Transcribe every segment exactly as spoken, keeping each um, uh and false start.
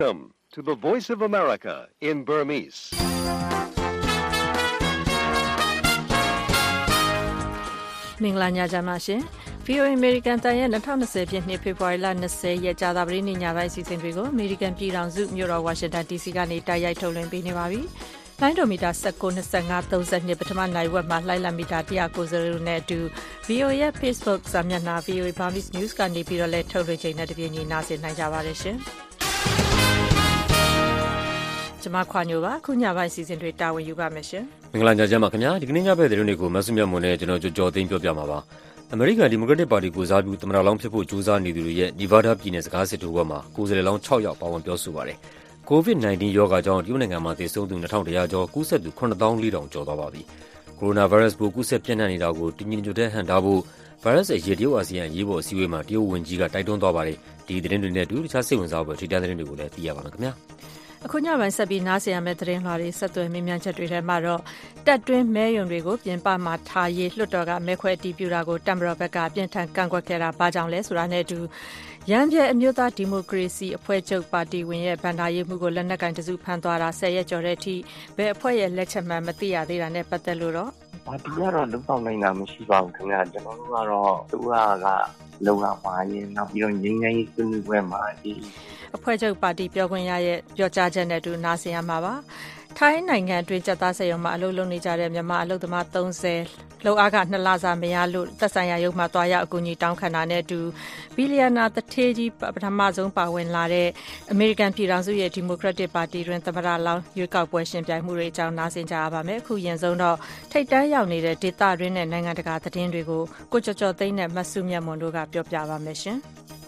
Welcome to the Voice of America in Burmese. မင်္ဂလာညချမ်းပါရှင် ဗီအိုအေ American တန်ရဲ့twenty twentyပြည့်နှစ်ဖေဖော်ဝါရီလtwentyရက်ကြာသပတေးနေ့ညပိုင်းအစီအစဉ်တွေကို American ပြည်ထောင်စုမြို့တော် Washington ဒီ စီ ကနေတိုက်ရိုက်ထုတ်လွှင့်ပေးနေပါပြီ။လိုင်းဒိုမီတာnineteen, twenty-five, thirtyပထမနိုင်ဝက်မှာလိုင်းလံမီတာone ninetyနဲ့အတူ ဗီအိုအေ ရဲ့ Facebook စာမျက်နှာ ဗီအိုအေ Burmese News ကနေပြီးတော့လည်းထုတ်လွှင့်ချိန်နဲ့တပြေးညီနားဆင်နိုင်ကြပါတယ်ရှင်။ကျွန်မခွာညိုပါခုညပိုင်းအစီအစဉ်တွေတာဝန်ယူပါမယ်ရှင်။မင်္ဂလာညချမ်းပါခင်ဗျာဒီကနေ့ညဘက်သတင်းတွေကိုမဆုမြတ်မွန်နဲ့ကျွန်တော်ကြော်ကြော်သိမ်းပြောပြမှာပါ။အမေရိကန်ဒီမိုကရက်တစ်ပါတီကိုစားပြုသမ္မတလောင်းဖြစ်ဖို့ကြိုးစားနေသူတွေရဲ့နီဗားဒါးပြည်နယ်စကားစစ်ထိုးပွဲမှာကိုယ်စားလှယ်လောင်းsixယောက်ပါဝင်ပြောဆိုပါတယ်။ ကိုဗစ်nineteen ရောဂါကြောင့်တရုတ်နိုင်ငံမှာသေဆုံးသူtwo thousand one hundredကျော်ကူးစက်သူseven thousand four hundredကျော်သွားပါပြီ။ကိုရိုနာဗိုင်းရပ်စ်ပိုးကူးစက်ပြန့်နှံ့နေတာကိုတညီတညွတ်တည်းဟန့်တားဖို့ဗိုင်းရပ်စ်အရေးတရုတ်အာဆီယံအရေးပေါ်အစည်းအဝေးမှာတရုတ်ဝန်ကြီးကတိုက်တွန်းသွားပါတယ်။ဒီသတင်းတွေနဲ့အတူတခြားစိတ်ဝင်စားဖို့ထိတားသတင်းတွေကိုလည်းသိရပါမယ်ခင်ဗျာ။အခုညပိုင်းဆက်ပြီးနားဆင်ရမယ့်သတင်းလွှာတွေဆက်သွယ်မြင်မြန်ချက်တွေထဲမှာတော့တက်တွင်းမဲယုံတွေကိုပြင်ပမှာထားရေးလွှတ်တော်ကမဲခွဲအတည်ပြုတာကိုတမ္ပတော်ဘက်ကအပြင်းထန်ကန့်ကွက်ခဲ့တာဘာကြောင့်လဲဆိုတာနဲ့အတူရန်ပြဲအမျိုးသားဒီမိုကရေစီအဖွဲ့ချုပ်ပါတီဝင်ရဲ့ဗန္ဒာရေးမှုကိုလက်နက်ကင်တစုဖမ်းသွားတာtenရက်ကျော်တဲ့အထိဘယ်အဖွဲ့ရဲ့လက်ချက်မှမသိရသေးတာနဲ့ပတ်သက်လို့တော့ပါတီကတော့လုံဆောင်နိုင်တာမရှိပါဘူးခင်ဗျာကျွန်တော်တို့ကတော့သူကကလုံလာပါရင်နောက်ပြီးတော့ငင်းငင်းဆွေးနွေးပွဲမှာဒီအဖွဲ့ချုပ်ပါတီပြောခွင့်ရရဲ့ပြောကြားချက်နဲ့အတူနားဆင်ရမှာပါထိုင်းနိုင်ငံအတွင်းကြက်သားစက်ရုံမှာအလုပ်လုပ်နေကြတဲ့မြန်မာအလုပ်သမားthirtyလောက်အားကနှစ်လစာမရလို့သက်ဆိုင်ရာရုံးမှာတွားရောက်အကူအညီတောင်းခံတာနဲ့အတူဘီလီယံနာတထေးကြီးပထမဆုံးပါဝင်လာတဲ့အမေရိကန်ပြည်ထောင်စုရဲ့ဒီမိုကရက်တစ်ပါတီတွင်သမ္မတလောင်းရွေးကောက်ပွဲရှင်ပြိုင်မှုတွေအကြောင်းနားဆင်ကြရပါမယ်အခုရင်ဆုံးတော့ထိပ်တန်းရောက်နေတဲ့ဒေသတွင်းနဲ့နိုင်ငံတကာသတင်းတွေကိုကိုကျော်ကျော်သိန်းနဲ့မဆုမြတ်မွန်တို့ကပြောပြပါမယ်ရှင်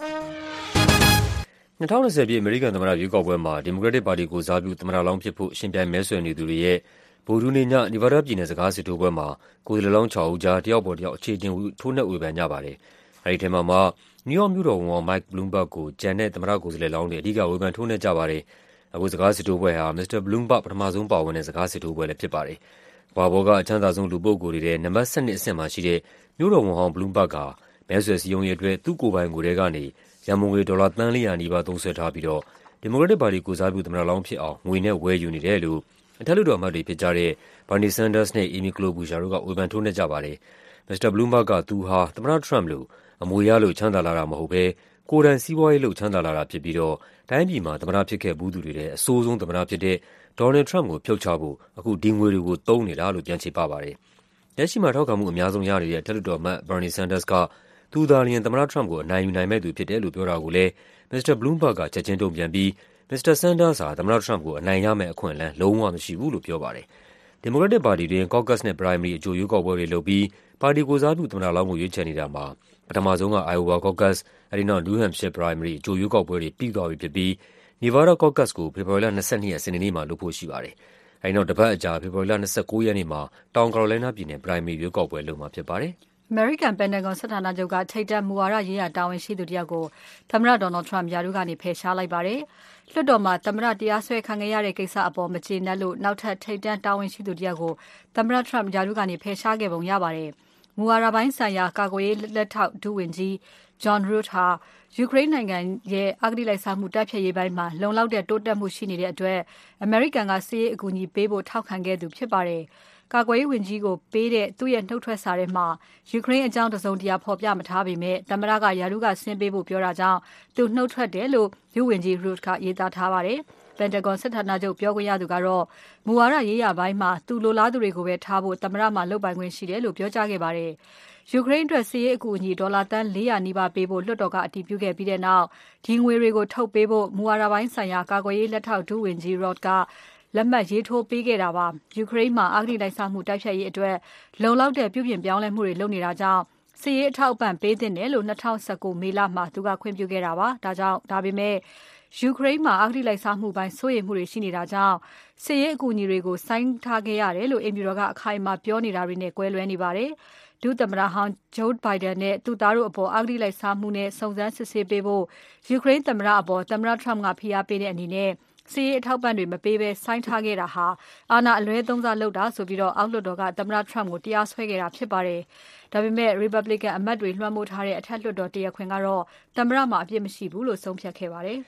twenty twentyပြည့်အမေရိကန်သမ္မတရွေးကောက်ပွဲမှာဒီမိုကရက်တစ်ပါတီကိုစားပြုသမ္မတလောင်းဖြစ်ဖို့ရှင်ပြိုင်မဲဆွယ်နေသူတွေရဲ့ဗုဒ္ဓဟူးနေ့ညနီဗားဒါးပြည်နယ်စကားစစ်ထိုးပွဲမှာကိုယ်စားလှယ်လောင်းsixဦးကြားတယောက်ပေါ်တယောက်အခြေတင်ထိုးနှက်ဝေဖန်ကြပါတယ်။အဲဒီထဲမှာမှနယူးယောက်မြို့တော်ဝန် Mike Bloomberg ကိုဂျန်နဲ့သမ္မတကိုယ်စားလှယ်လောင်းတွေအဓိကဝေဖန်ထိုးနှက်ကြပါတယ်။အခုစကားစစ်ထိုးပွဲဟာမစ္စတာ Bloomberg ပထမဆုံးပါဝင်တဲ့စကားစစ်ထိုးပွဲလည်းဖြစ်ပါတယ်။ဘာဘောကအချမ်းသာဆုံးလူပုဂ္ဂိုလ်တွေထဲနံပါတ်twelveအဆင့်မှာရှိတဲ့မြို့တော်ဝန်ဟောင်း Bloomberg ကမဲဆွယ်စည်းရုံးရေးအတွက်သူ့ကိုယ်ပိုင်ငွေထဲကနေရန်ပုံငွေဒေါ်လာသန်းfour hundredနီးပါးသုံးစွဲထားပြီးတော့ဒီမိုကရက်တစ်ပါတီကိုစားပြုသမ္မတလောင်းဖြစ်အောင်ငွေနဲ့ဝယ်ယူနေတယ်လို့အထက်လွှတ်တော်အမတ်တွေဖြစ်ကြတဲ့ Bernie Sanders နဲ့ Amy Klobuchar တို့ကဝေဖန်ထိုးနှက်ကြပါတယ်။ မစ္စတာ Bloomberg ကသူဟာသမ္မတ Trump လို့အမွေရလို့ချမ်းသာလာတာမဟုတ်ဘဲကိုယ်တိုင်စီးပွားရေးလုပ်ချမ်းသာလာတာဖြစ်ပြီးတော့တိုင်းပြည်မှာသမ္မတဖြစ်ခဲ့ဘူးသူတွေထဲအဆိုးဆုံးသမ္မတဖြစ်တဲ့ Donald Trump ကိုဖြုတ်ချဖို့အခုဒီငွေတွေကိုသုံးနေတာလို့ပြန်ချေပပါတယ်။လက်ရှိမှာထောက်ခံမှုအများဆုံးရနေတဲ့အထက်လွှတ်တော်အမတ် Bernie Sanders ကသူသာလျှင်သမ္မတ Trump ကိုအနိုင်ယူနိုင်မဲ့သူဖြစ်တယ်လို့ပြောတာကိုလည်းမစ္စတာ Bloomberg ကချက်ချင်းတုံ့ပြန်ပြီးမစ္စတာ Sanders ဟာသမ္မတ Trump ကိုအနိုင်ရမယ့်အခွင့်အလမ်းလုံးဝမရှိဘူးလို့ပြောပါတယ်။ဒီမိုကရက်တစ်ပါတီတွင် caucus နဲ့ primary အကြိုရွေးကောက်ပွဲတွေလုပ်ပြီးပါတီကိုစားပြုသမ္မတလောင်းကိုရွေးချယ်နေတာမှာပထမဆုံးက Iowa caucus အဲဒီနောက် New Hampshire primary အကြိုရွေးကောက်ပွဲတွေပြီးသွားပြီဖြစ်ပြီး Nevada caucus ကိုဖေဖော်ဝါရီလtwenty-twoရက်စနေနေ့မှာလုပ်ဖို့ရှိပါတယ်။အဲဒီနောက်တစ်ပတ်အကြာဖေဖော်ဝါရီလtwenty-nineရက်နေ့မှာတောင်ကာရိုလိုင်းနားပြည်နယ် primary ရွေးကောက်ပွဲလုပ်မှာဖြစ်ပါတယ်။ American Pentagon စစ်ဌာနချုပ်ကထိပ်တန်းမူဝါဒရေးရာတာဝန်ရှိသူတယောက်ကိုသမ္မတ Donald Trump ရာထူးကနေဖယ်ရှားလိုက်ပါတယ်။လွှတ်တော်မှာသမ္မတတရားစွဲခံခဲ့ရတဲ့ကိစ္စအပေါ်မကျေနပ်လို့နောက်ထပ်ထိပ်တန်းတာဝန်ရှိသူတယောက်ကိုသမ္မတ Trump ရာထူးကနေဖယ်ရှားခဲ့ပုံရပါတယ်။မူဝါဒပိုင်းဆိုင်ရာကာကွယ်ရေးလက်ထောက်ဒုဝန်ကြီး John Root ဟာယူကရိန်းနိုင်ငံရဲ့အဂတိလိုက်စားမှုတိုက်ဖျက်ရေးပိုင်းမှာလုံလောက်တဲ့တိုးတက်မှုရှိနေတဲ့အတွက်အမေရိကန်ကစစ်ရေးအကူအညီပေးဖို့ထောက်ခံခဲ့သူဖြစ်ပါတယ်။ကာကွယ်ရေးဝန်ကြီးကိုပေးတဲ့သူ့ရဲ့နှုတ်ထွက်စာထဲမှာယူကရိန်းအကြောင်းတစုံတရာဖော်ပြမထားပေမဲ့သမ္မတကရာထူးကဆင်းပေးဖို့ပြောတာကြောင့်သူနှုတ်ထွက်တယ်လို့ဒုဝန်ကြီး Root ကရေးသားထားပါတယ်။ Pentagon စစ်ဌာနချုပ်ပြောခွင့်ရသူကတော့မူဝါဒရေးရာပိုင်းမှာသူလိုလားသူတွေကိုပဲထားဖို့သမ္မတမှလုပ်ပိုင်ခွင့်ရှိတယ်လို့ပြောကြားခဲ့ပါတယ်။ယူကရိန်းအတွက်စစ်ရေးအကူအညီဒေါ်လာသန်းfour hundredနီးပါးပေးဖို့လွှတ်တော်ကအတည်ပြုခဲ့ပြီးတဲ့နောက်ဒီငွေတွေကိုထုတ်ပေးဖို့မူဝါဒပိုင်းဆိုင်ရာကာကွယ်ရေးလက်ထောက်ဒုဝန်ကြီး Root ကလက်မှတ်ရေးထိုးပေးခဲ့တာပါ။ယူကရိန်းမှာအဂတိလိုက်စားမှုတိုက်ဖျက်ရေးအတွက်လုံလောက်တဲ့ပြုပြင်ပြောင်းလဲမှုတွေလုပ်နေတာကြောင့်စစ်ရေးအထောက်အပံ့ပေးသင့်တယ်လို့twenty nineteenမေလမှာသူကခွင့်ပြုခဲ့တာပါ။ဒါကြောင့်ဒါပေမဲ့ယူကရိန်းမှာအဂတိလိုက်စားမှုပိုင်းစိုးရိမ်မှုတွေရှိနေတာကြောင့်စစ်ရေးအကူအညီတွေကိုဆိုင်းထားခဲ့ရတယ်လို့အိမ်ဖြူတော်ကအခိုင်အမာပြောနေတာတွေနဲ့ကွဲလွဲနေပါတယ်။ဒုသမ္မတဟောင်း Joe Biden နဲ့သူ့သားတို့အပေါ်အဂတိလိုက်စားမှုနဲ့စုံစမ်းစစ်ဆေးပေးဖို့ယူကရိန်းသမ္မတအပေါ်သမ္မတ Trump ကဖိအားပေးတဲ့အနေနဲ့စစ်ရေးအထောက်ပံ့တွေမပေးဘဲဆိုင်းထားခဲ့တာဟာအာဏာအလွဲသုံးစားလုပ်တာဆိုပြီးတော့အောက်လွှတ်တော်ကသမ္မတ Trump ကိုတရားစွဲခဲ့တာဖြစ်ပါတယ်။ဒါပေမဲ့ Republican အမတ်တွေလွှမ်းမိုးထားတဲ့အထက်လွှတ်တော်တရားခွင်ကတော့သမ္မတမှာအပြစ်မရှိဘူးလို့ဆုံးဖြတ်ခဲ့ပါတယ်။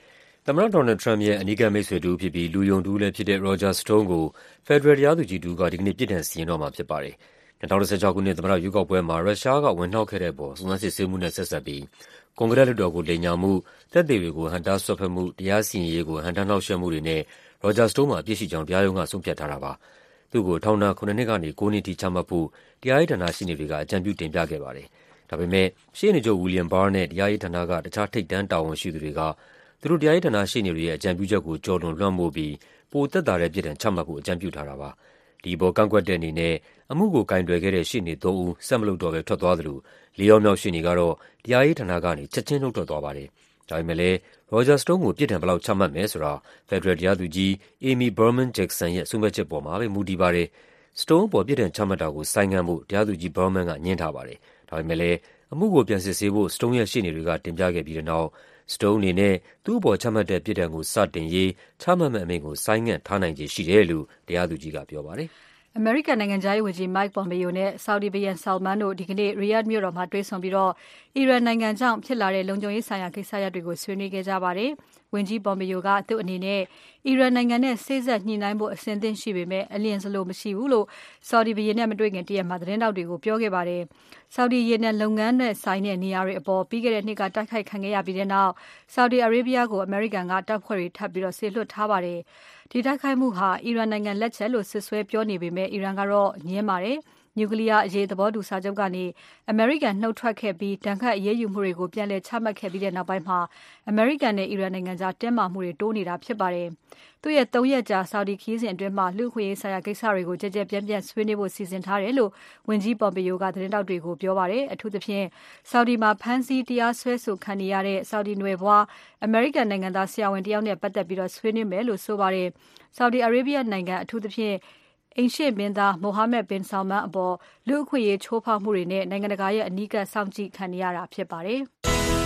သမ္မတ Donald Trump ရဲ့အနီးကပ်မိတ်ဆွေတဦးဖြစ်ပြီးလူယုံတဦးလည်းဖြစ်တဲ့ Roger Stone ကိုဖက်ဒရယ်တရားသူကြီးတဦးကဒီကနေ့ပြစ်ဒဏ်စီရင်တော့မှာဖြစ်ပါတယ်။၂၀၁၆ ခုနှစ်သမ္မတရွေးကောက်ပွဲမှာရုရှားကဝင်နှောက်ခဲ့တဲ့အပေါ်စုံစမ်းစစ်ဆေးမှုနဲ့ဆက်စပ်ပြီးကွန်ဂရက်လွှတ်တော်ကိုလိမ်ညာမှု၊သက်သေတွေကိုဟန့်တားစွက်ဖက်မှု၊တရားစီရင်ရေးကိုဟန့်တားနှောင့်ယှက်မှုတွေနဲ့ Roger Stone မှာအပြစ်ရှိကြောင်းတရားရုံးကဆုံးဖြတ်ထားတာပါ။သူ့ကိုထောင်ဒဏ်ခုနစ်နှစ်ကနေကိုးနှစ်ထိချမှတ်ဖို့တရားရေးဌာနရှေ့နေတွေကအကြံပြုတင်ပြခဲ့ပါတယ်။ဒါပေမဲ့ရှေ့နေချုပ် William Barr နဲ့တရားရေးဌာနကတခြားထိပ်တန်းတာဝန်ရှိသူတွေကသူတို့တရားရေးဌာနရှေ့နေတွေရဲ့အကြံပြုချက်ကိုကျော်လွန်လွှမ်းမိုးပြီးပိုသက်သာတဲ့ပြစ်ဒဏ်ချမှတ်ဖို့အကြံပြုထားတာပါ။ဒီအပေါ်ကန့်ကွက်တဲ့အနေနဲ့အမှုကိုကိုင်တွယ်ခဲ့တဲ့ရှေ့နေသုံးဦးဆက်မလုပ်တော့ဘဲထွက်သွားသလိုလေးယောက်မြောက်ရှေ့နေကတော့တရားရေးဌာနကနေချက်ချင်းနှုတ်ထွက်သွားပါတယ်။ဒါပေမဲ့လည်း Roger Stone ကိုပြစ်ဒဏ်ဘယ်လောက်ချမှတ်မယ်ဆိုတာဖက်ဒရယ်တရားသူကြီး Amy Berman Jackson ရဲ့ဆုံးဖြတ်ချက်ပေါ်မှာပဲမူတည်ပါတယ်။ Stone ပေါ်ပြစ်ဒဏ်ချမှတ်တာကိုဆိုင်းငံ့ဖို့တရားသူကြီး Berman ကငြင်းထားပါတယ်။ဒါပေမဲ့လည်းအမှုကိုပြန်စစ်ဆေးဖို့ Stone ရဲ့ရှေ့နေတွေကတင်ပြခဲ့ပြီးတဲ့နောက် Stone အနေနဲ့သူ့အပေါ်ချမှတ်တဲ့ပြစ်ဒဏ်ကိုစတင်ရေးချမှတ်မယ့်အမိန့်ကိုဆိုင်းငံ့ထားနိုင်ခြေရှိတယ်လို့တရားသူကြီးကပြောပါတယ်။အမေရိကန်နိုင်ငံခြားရေးဝန်ကြီး Mike Pompeo နဲ့ Saudi ဘုရင် Salman တို့ဒီကနေ့ Riyadh မြို့တော်မှာတွေ့ဆုံပြီးအီရန်နိုင်ငံကြောင့်ဖြစ်လာတဲ့လုံခြုံရေးဆိုင်ရာကိစ္စရပ်တွေကိုဆွေးနွေးခဲ့ကြပါတယ်။ဝန်ကြီး Pompeo ကသူ့အနေနဲ့အီရန်နိုင်ငံနဲ့စေ့စပ်ညှိနှိုင်းဖို့အဆင်သင့်ရှိပေမဲ့အလျင်စလိုမရှိဘူးလို့ Saudi ဘုရင်နဲ့မတွေ့ခင်တရက်မှာသတင်းထောက်တွေကိုပြောခဲ့ပါတယ်။ Saudi ရေနံလုပ်ငန်းနဲ့ဆိုင်တဲ့နေရာတွေအပေါ်ပြီးခဲ့တဲ့နှစ်ကတိုက်ခိုက်ခံခဲ့ရပြီးတဲ့နောက် Saudi Arabia ကိုအမေရိကန်ကတပ်ဖွဲ့တွေထပ်ပြီးစေလွှတ်ထားပါတယ်။ဒီတိုက်ခိုက်မှုဟာအီရန်နိုင်ငံလက်ချက်လို့စွပ်စွဲပြောနေပေမဲ့အီရန်ကတော့ငြင်းပါတယ်။ နျူကလီးယားအရေးသဘောတူစာချုပ်ကနေအမေရိကန်နှုတ်ထွက်ခဲ့ပြီးဒဏ်ခတ်အရေးယူမှုတွေကိုပြန်လည်ချမှတ်ခဲ့ပြီးတဲ့နောက်ပိုင်းမှာအမေရိကန်နဲ့အီရန်နိုင်ငံကြားတင်းမာမှုတွေတိုးနေတာဖြစ်ပါတယ်။သူ့ရဲ့သုံးရက်ကြာ Saudi ခရီးစဉ်အတွင်းမှာလူ့အခွင့်အရေးဆိုင်ရာကိစ္စတွေကိုကြဲကြဲပြန့်ပြန့်ဆွေးနွေးဖို့စီစဉ်ထားတယ်လို့ဝန်ကြီး Pompeo ကသတင်းထောက်တွေကိုပြောပါတယ်။အထူးသဖြင့် Saudi မှာဖမ်းဆီးတရားစွဲဆိုခံနေရတဲ့ Saudi နွယ်ဖွားအမေရိကန်နိုင်ငံသားဆရာဝန်တယောက်နဲ့ပတ်သက်ပြီးဆွေးနွေးမယ်လို့ဆိုပါတယ်။ Saudi Arabia နိုင်ငံအထူးသဖြင့်အိမ်ရှေ့မင်းသား Mohammed bin Salman အပေါ်လူ့အခွင့်အရေးချိုးဖောက်မှုတွေနဲ့နိုင်ငံတကာရဲ့အနီးကပ်စောင့်ကြည့်ခံနေရတာဖြစ်ပါတယ်။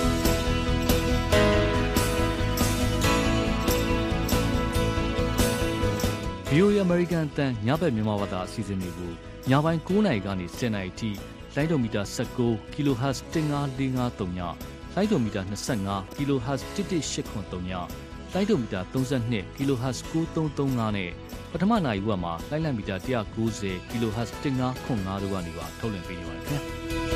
ဗွီအိုအေ American အသံညဘက်မြန်မာဘာသာအစီအစဉ်တွေကိုညပိုင်းကိုးနာရီကနေဆယ်နာရီထိလိုင်းဒိုမီတာ၁၉ kilohertz ၁၅၄၅၃ညလိုင်းဒိုမီတာ၂၅ kilohertz ၁၁၈ခွန်၃ညလိုင်းဒိုမီတာ၃၂ kilohertz ၉၃၃၅နဲ့ပထမနာရီဝက်မှာလိုင်းလံမီတာ၁၉၀ kilohertz ၁၅ခွန်၅တို့ကနေပါထုတ်လွှင့်ပေးနေပါတယ်ခင်ဗျာ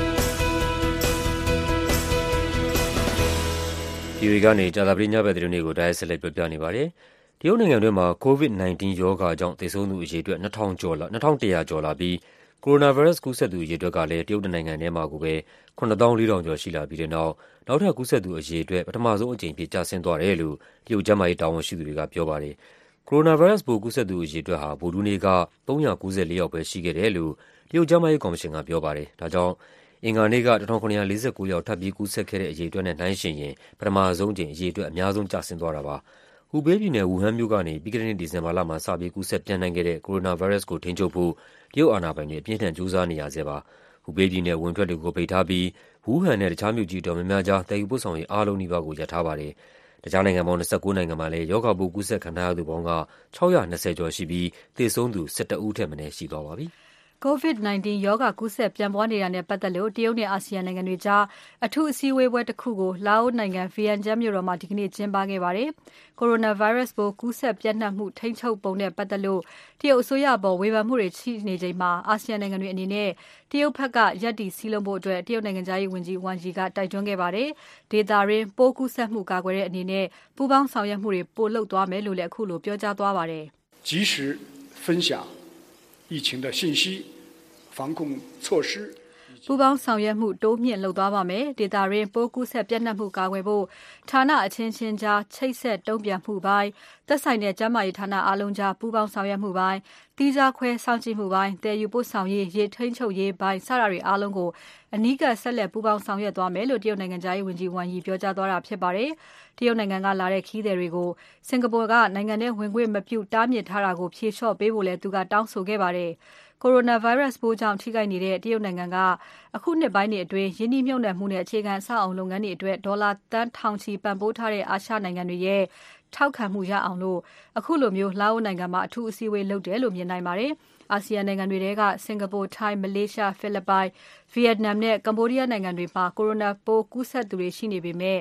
။ဒီကနေကြာသပတေးညဘက်သတင်းတွေကိုတိုက်ရိုက်ဆက်လက်ပြပြနေပါတယ်။တရုတ်နိုင်ငံတွင်းမှာ COVID ၁၉ ရောဂါကြောင့်သေဆုံးသူအရေအတွက်၂,၀၀၀ ကျော်လာ၂,၁၀၀ ကျော်လာပြီးကိုရိုနာဗိုင်းရပ်စ်ကူးစက်သူအရေအတွက်ကလည်းတရုတ်နိုင်ငံထဲမှာကိုပဲခုနှစ်သောင်းလေးထောင်ကျော်ရှိလာပြီးတဲ့နောက်နောက်ထပ်ကူးစက်သူအရေအတွက်ပထမဆုံးအကြိမ်ဖြစ်ကျဆင်းသွားတယ်လို့တရုတ်ကျန်းမာရေးတာဝန်ရှိသူတွေကပြောပါတယ်။ကိုရိုနာဗိုင်းရပ်စ်ပိုးကူးစက်သူအရေအတွက်ဟာဗုဒ္ဓဟူးနေ့ကသုံးရာ၉၄ယောက်ပဲရှိခဲ့တယ်လို့တရုတ်ကျန်းမာရေးကော်မရှင်ကပြောပါတယ်။ဒါကြောင့်အင်္ဂါနေ့က၁၉၄၉ယောက်ထပ်ပြီးကူးစက်ခဲ့တဲ့အရေအတွက်နဲ့နှိုင်းယှဉ်ရင်ပထမဆုံးအကြိမ်အရေအတွက်အများဆုံးကျဆင်းသွားတာပါ။ဟူဘေးပြည်နယ်ဝူဟန်မြို့ကနေပြီးခဲ့တဲ့နှစ်ဒီဇင်ဘာလမှာစပြီးကူးစက်ပြန့်နှံ့ခဲ့တဲ့ကိုရိုနာဗိုင်းရပ်စ်ကိုထိန်းချုပ်ဖို့တရုတ်အာဏာပိုင်တွေအပြင်းထန်ကြိုးစားနေရဆဲပါ။ဟူဘေးပြည်နယ်ဝင်ထွက်တွေကိုပိတ်ထားပြီးဝူဟန်နဲ့တခြားမြို့ကြီးအတော်များများကြားသယ်ယူပို့ဆောင်ရေးအားလုံးနီးပါးကိုရပ်ထားပါတယ်။တခြားနိုင်ငံပေါင်း၂၉နိုင်ငံမှာလည်းရောဂါပိုးကူးစက်ခံထားရသူပေါင်းက၆၂၀ကျော်ရှိပြီးသေဆုံးသူ၁၁ဦးထက်မနည်းရှိသွားပါပြီ။ COVID ၁၉ ရောဂါကူးစက်ပြန့်ပွားနေတာနဲ့ပတ်သက်လို့တရုတ်နဲ့အာဆီယံနိုင်ငံတွေကြားအထူးအစည်းအဝေးပွဲတစ်ခုကိုလာအိုနိုင်ငံ Vientiane မြို့တော်မှာဒီကနေ့ကျင်းပခဲ့ပါတယ်။ Coronavirus ပိုးကူးစက်ပြန့်နှံ့မှုထိန်းချုပ်ပုံနဲ့ပတ်သက်လို့တရုတ်အစိုးရအပေါ်ဝေဖန်မှုတွေရှိနေချိန်မှာအာဆီယံနိုင်ငံတွေအနေနဲ့တရုတ်ဘက်ကရပ်တည်စည်းလုံးဖို့အတွက်တရုတ်နိုင်ငံသားရေးဝန်ကြီး Wang Yi ကတိုက်တွန်းခဲ့ပါတယ်။ဒေသတွင်းပိုးကူးစက်မှုကာကွယ်တဲ့အနေနဲ့ပူးပေါင်းဆောင်ရွက်မှုတွေပိုလုပ်သွားမယ်လို့လည်းအခုလိုပြောကြားသွားပါတယ်။及时分享疫情的信息防控措施ပူပေါင်းဆောင်ရွက်မှုတိုးမြင့်လုပ်သွားပါမယ်။ဒေတာရင်းပိုးကူးဆက်ပြန့်နှံ့မှုကာကွယ်ဖို့ဌာနအချင်းချင်းကြားချိတ်ဆက်တုံ့ပြန်မှုပိုင်းသက်ဆိုင်တဲ့ကျန်းမာရေးဌာနအားလုံးကြားပူးပေါင်းဆောင်ရွက်မှုပိုင်းတီးခြားခွဲစောင့်ကြည့်မှုပိုင်းတည်ယူပို့ဆောင်ရေးရေထိန်းချုပ်ရေးပိုင်းစတာတွေအားလုံးကိုအနီးကပ်ဆက်လက်ပူးပေါင်းဆောင်ရွက်သွားမယ်လို့တရုတ်နိုင်ငံသားရေးဝန်ကြီး Wang Yi ပြောကြားသွားတာဖြစ်ပါတယ်။တရုတ်နိုင်ငံကလာတဲ့ခီးသည်တွေကိုစင်ကာပူကနိုင်ငံထဲဝင်ခွင့်မပြုတားမြစ်ထားတာကိုဖြေလျှော့ပေးဖို့လည်းသူကတောင်းဆိုခဲ့ပါတယ်။ Coronavirus ပိုးကြောင့်ထိခိုက်နေတဲ့တရုတ်နိုင်ငံကအခုနှစ်ပိုင်းတွေအတွင်းယင်းနှိမ့်မြုပ်နှံမှုနဲ့အခြေခံအဆောက်အအုံလုပ်ငန်းတွေအတွက်ဒေါ်လာသန်းထောင်ချီပံ့ပိုးထားတဲ့အာရှနိုင်ငံတွေရဲ့ထောက်ခံမှုရအောင်လို့အခုလိုမျိုးလာအိုနိုင်ငံမှာအထူးအစည်းအဝေးလုပ်တယ်လို့မြင်နိုင်ပါတယ်။အာဆီယံနိုင်ငံတွေထဲကစင်ကာပူ၊ထိုင်း၊မလေးရှား၊ဖိလစ်ပိုင်၊ဗီယက်နမ်နဲ့ကမ္ဘောဒီးယားနိုင်ငံတွေမှာကိုရိုနာပိုးကူးစက်သူတွေရှိနေပေမဲ့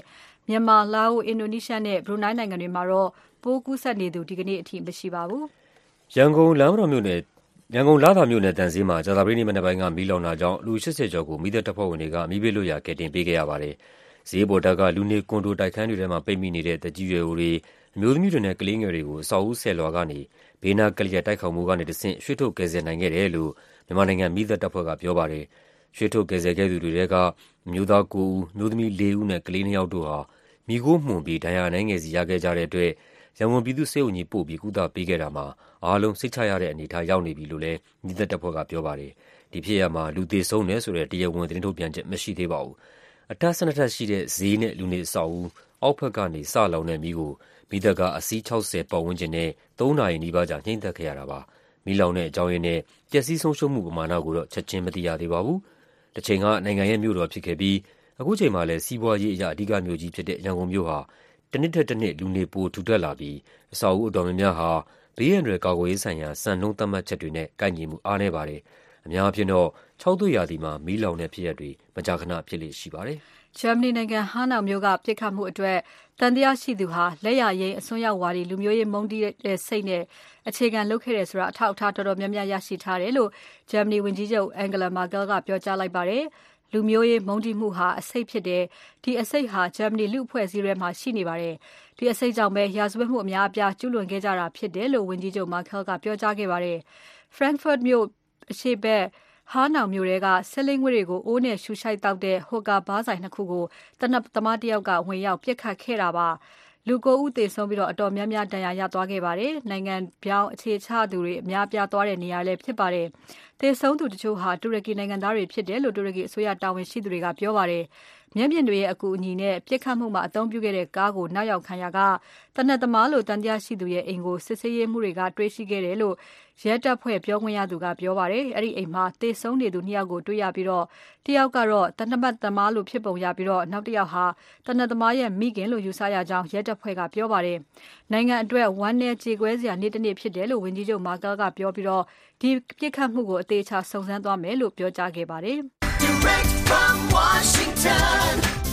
မြန်မာ၊လာအို၊အင်ဒိုနီးရှားနဲ့ဘရူနိုင်းနိုင်ငံတွေမှာတော့ပိုးကူးစက်နေသူဒီကနေ့အထိမရှိပါဘူး။ရန်ကုန်လမ်းမတော်မြို့နယ်ရန်ကုန်လသာမြို့နယ်တန်ဆေးမှာကြာသပတေးနေ့မနက်ပိုင်းကမီးလောင်တာကြောင့်လူ၈၀ကျော်ကိုမီးသတ်တပ်ဖွဲ့ဝင်တွေကမီးဘေးလွတ်ရာကယ်တင်ပေးခဲ့ရပါတယ်။ဈေးပေါ်တပ်ကလူနေကွန်ဒိုတိုက်ခန်းတွေထဲမှာပိတ်မိနေတဲ့သက်ကြီးရွယ်အိုတွေအမျိုးသမီးတွေနဲ့ကလေးငယ်တွေကိုအဆောက်အဦဆယ်လွှာကနေဘေးနားကလျက်တိုက်ခေါက်မိုးကနေတဆင့်ရွှေ့ထုတ်ကယ်ဆယ်နိုင်ခဲ့တယ်လို့မြန်မာနိုင်ငံမီးသတ်တပ်ဖွဲ့ကပြောပါတယ်။ရွှေ့ထုတ်ကယ်ဆယ်ခဲ့သူတွေထဲကအမျိုးသားကိုးဦး၊အမျိုးသမီးလေးဦးနဲ့ကလေးနှစ်ယောက်တို့ဟာမီးခိုးမှုန်ပြီးဒဏ်ရာအနည်းငယ်စီရခဲ့ကြတဲ့အတွက်ရန်ကုန်ပြည်သူ့ဆေးရုံကြီးပို့ပြီးကုသပေးခဲ့တာမှာအားလုံးစိတ်ချရတဲ့အနေအထားရောက်နေပြီလို့လည်းမီးသတ်တပ်ဖွဲ့ကပြောပါတယ်။ဒီဖြစ်ရပ်မှာလူသေဆုံးတယ်ဆိုတဲ့တရားဝင်သတင်းထုတ်ပြန်ချက်မရှိသေးပါဘူး။အထပ်၁၂ထပ်ရှိတဲ့ဈေးနဲ့လူနေအဆောက်အဦအောက်ဘက်ကနေစလောင်တဲ့မီးကိုမီးသတ်ကအစီး၆၀ပတ်ဝန်းကျင်နဲ့သုံးနာရီနီးပါးကြာငြှိမ်းသတ်ခဲ့ရတာပါ။မီးလောင်တဲ့အကြောင်းရင်းနဲ့ပျက်စီးဆုံးရှုံးမှုပမာဏကိုတော့ချက်ချင်းမသိရသေးပါဘူး။တချိန်ကနိုင်ငံရဲ့မြို့တော်ဖြစ်ခဲ့ပြီးအခုချိန်မှာလည်းစီးပွားရေးအရအဓိကမြို့ကြီးဖြစ်တဲ့ရန်ကုန်မြို့ဟာတနှစ်ထက်တနှစ်လူနေပိုထူထပ်လာပြီးအဆောက်အဦအတော်များများဟာဘေးရန်တွေကာကွယ်ရေးဆိုင်ရာစံနှုန်းသတ်မှတ်ချက်တွေနဲ့ကိုက်ညီမှုအားနည်းပါတယ်။အများအပြားတော့ခြောက်သွေ့ရာသီမှာမီးလောင်တဲ့ဖြစ်ရပ်တွေမကြာခဏဖြစ်လေရှိပါတယ်။ဂျာမနီနိုင်ငံဟာနောင်မြို့ကပြစ်ခတ်မှုအတွက်တန်တရားရှိသူဟာလက်ရရင်အစွန်းရောက်ဝါဒီလူမျိုးရေးမုန်းတီးတဲ့စိတ်နဲ့အခြေခံလုပ်ခဲ့တယ်ဆိုတာအထောက်အထားတော်တော်များများရရှိထားတယ်လို့ဂျာမနီဝန်ကြီးချုပ်အန်ဂလာမာကယ်ကပြောကြားလိုက်ပါတယ်။လူမျိုးရေးမုန်းတီးမှုဟာအစိတ်ဖြစ်တယ်ဒီအစိတ်ဟာဂျာမနီလူအဖွဲ့အစည်းတွေမှာရှိနေပါတယ်ဒီအစိတ်ကြောင့်ပဲရာဇဝတ်မှုအများအပြားကျူးလွန်ခဲ့ကြတာဖြစ်တယ်လို့ဝန်ကြီးချုပ်မာကယ်ကပြောကြားခဲ့ပါတယ်။ Frankfurt မြို့အရှေ့ဘက်ဟာနောင်မြို့တွေကဆယ်လိန်ငွေတွေကိုအိုးနဲ့ရှူရှိုက်တောက်တဲ့ဟိုကာဘားဆိုင်နှစ်ခုကိုတနပ်သမားတယောက်ကဝင်ရောက်ပစ်ခတ်ခဲ့တာပါလူကိုဦးသေဆုံးပြီးတော့အတော်များများဒဏ်ရာရသွားခဲ့ပါတယ်နိုင်ငံပြောင်းအခြေချသူတွေအများပြားသွားတဲ့နေရာလည်းဖြစ်ပါတယ်သေဆုံးသူတချို့ဟာတူရကီနိုင်ငံသားတွေဖြစ်တယ်လို့တူရကီအစိုးရတာဝန်ရှိသူတွေကပြောပါတယ်မျက်မြင်တွေရဲ့အကူအညီနဲ့ပြစ်ခတ်မှုမှာအသုံးပြုခဲ့တဲ့ကားကိုနောက်ရောက်ခံရကတနက်သမားလို့တန်တရားရှိသူရဲ့အိမ်ကိုစစ်ဆေးရေးမှုတွေကတွေးရှိခဲ့တယ်လို့ရဲတပ်ဖွဲ့ပြောခွင့်ရသူကပြောပါတယ်အဲ့ဒီအိမ်မှာသေဆုံးနေသူနှစ်ယောက်ကိုတွေ့ရပြီးတော့တယောက်ကတော့တနက်သမားလို့ဖြစ်ပုံရပြီးတော့နောက်တစ်ယောက်ဟာတနက်သမားရဲ့မိခင်လို့ယူဆရကြောင်းရဲတပ်ဖွဲ့ကပြောပါတယ်နိုင်ငံအတွက်ဝမ်းနည်းကြေကွဲစရာနေ့တစ်နေ့ဖြစ်တယ်လို့ဝန်ကြီးချုပ်မာကယ်ကပြောပြီးတော့ဒီပြစ်ခတ်မှုကိုအသေးချာစုံစမ်းသွားမယ်လို့ပြောကြားခဲ့ပါတယ်Direct from Washington,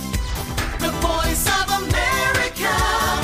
the Voice of America,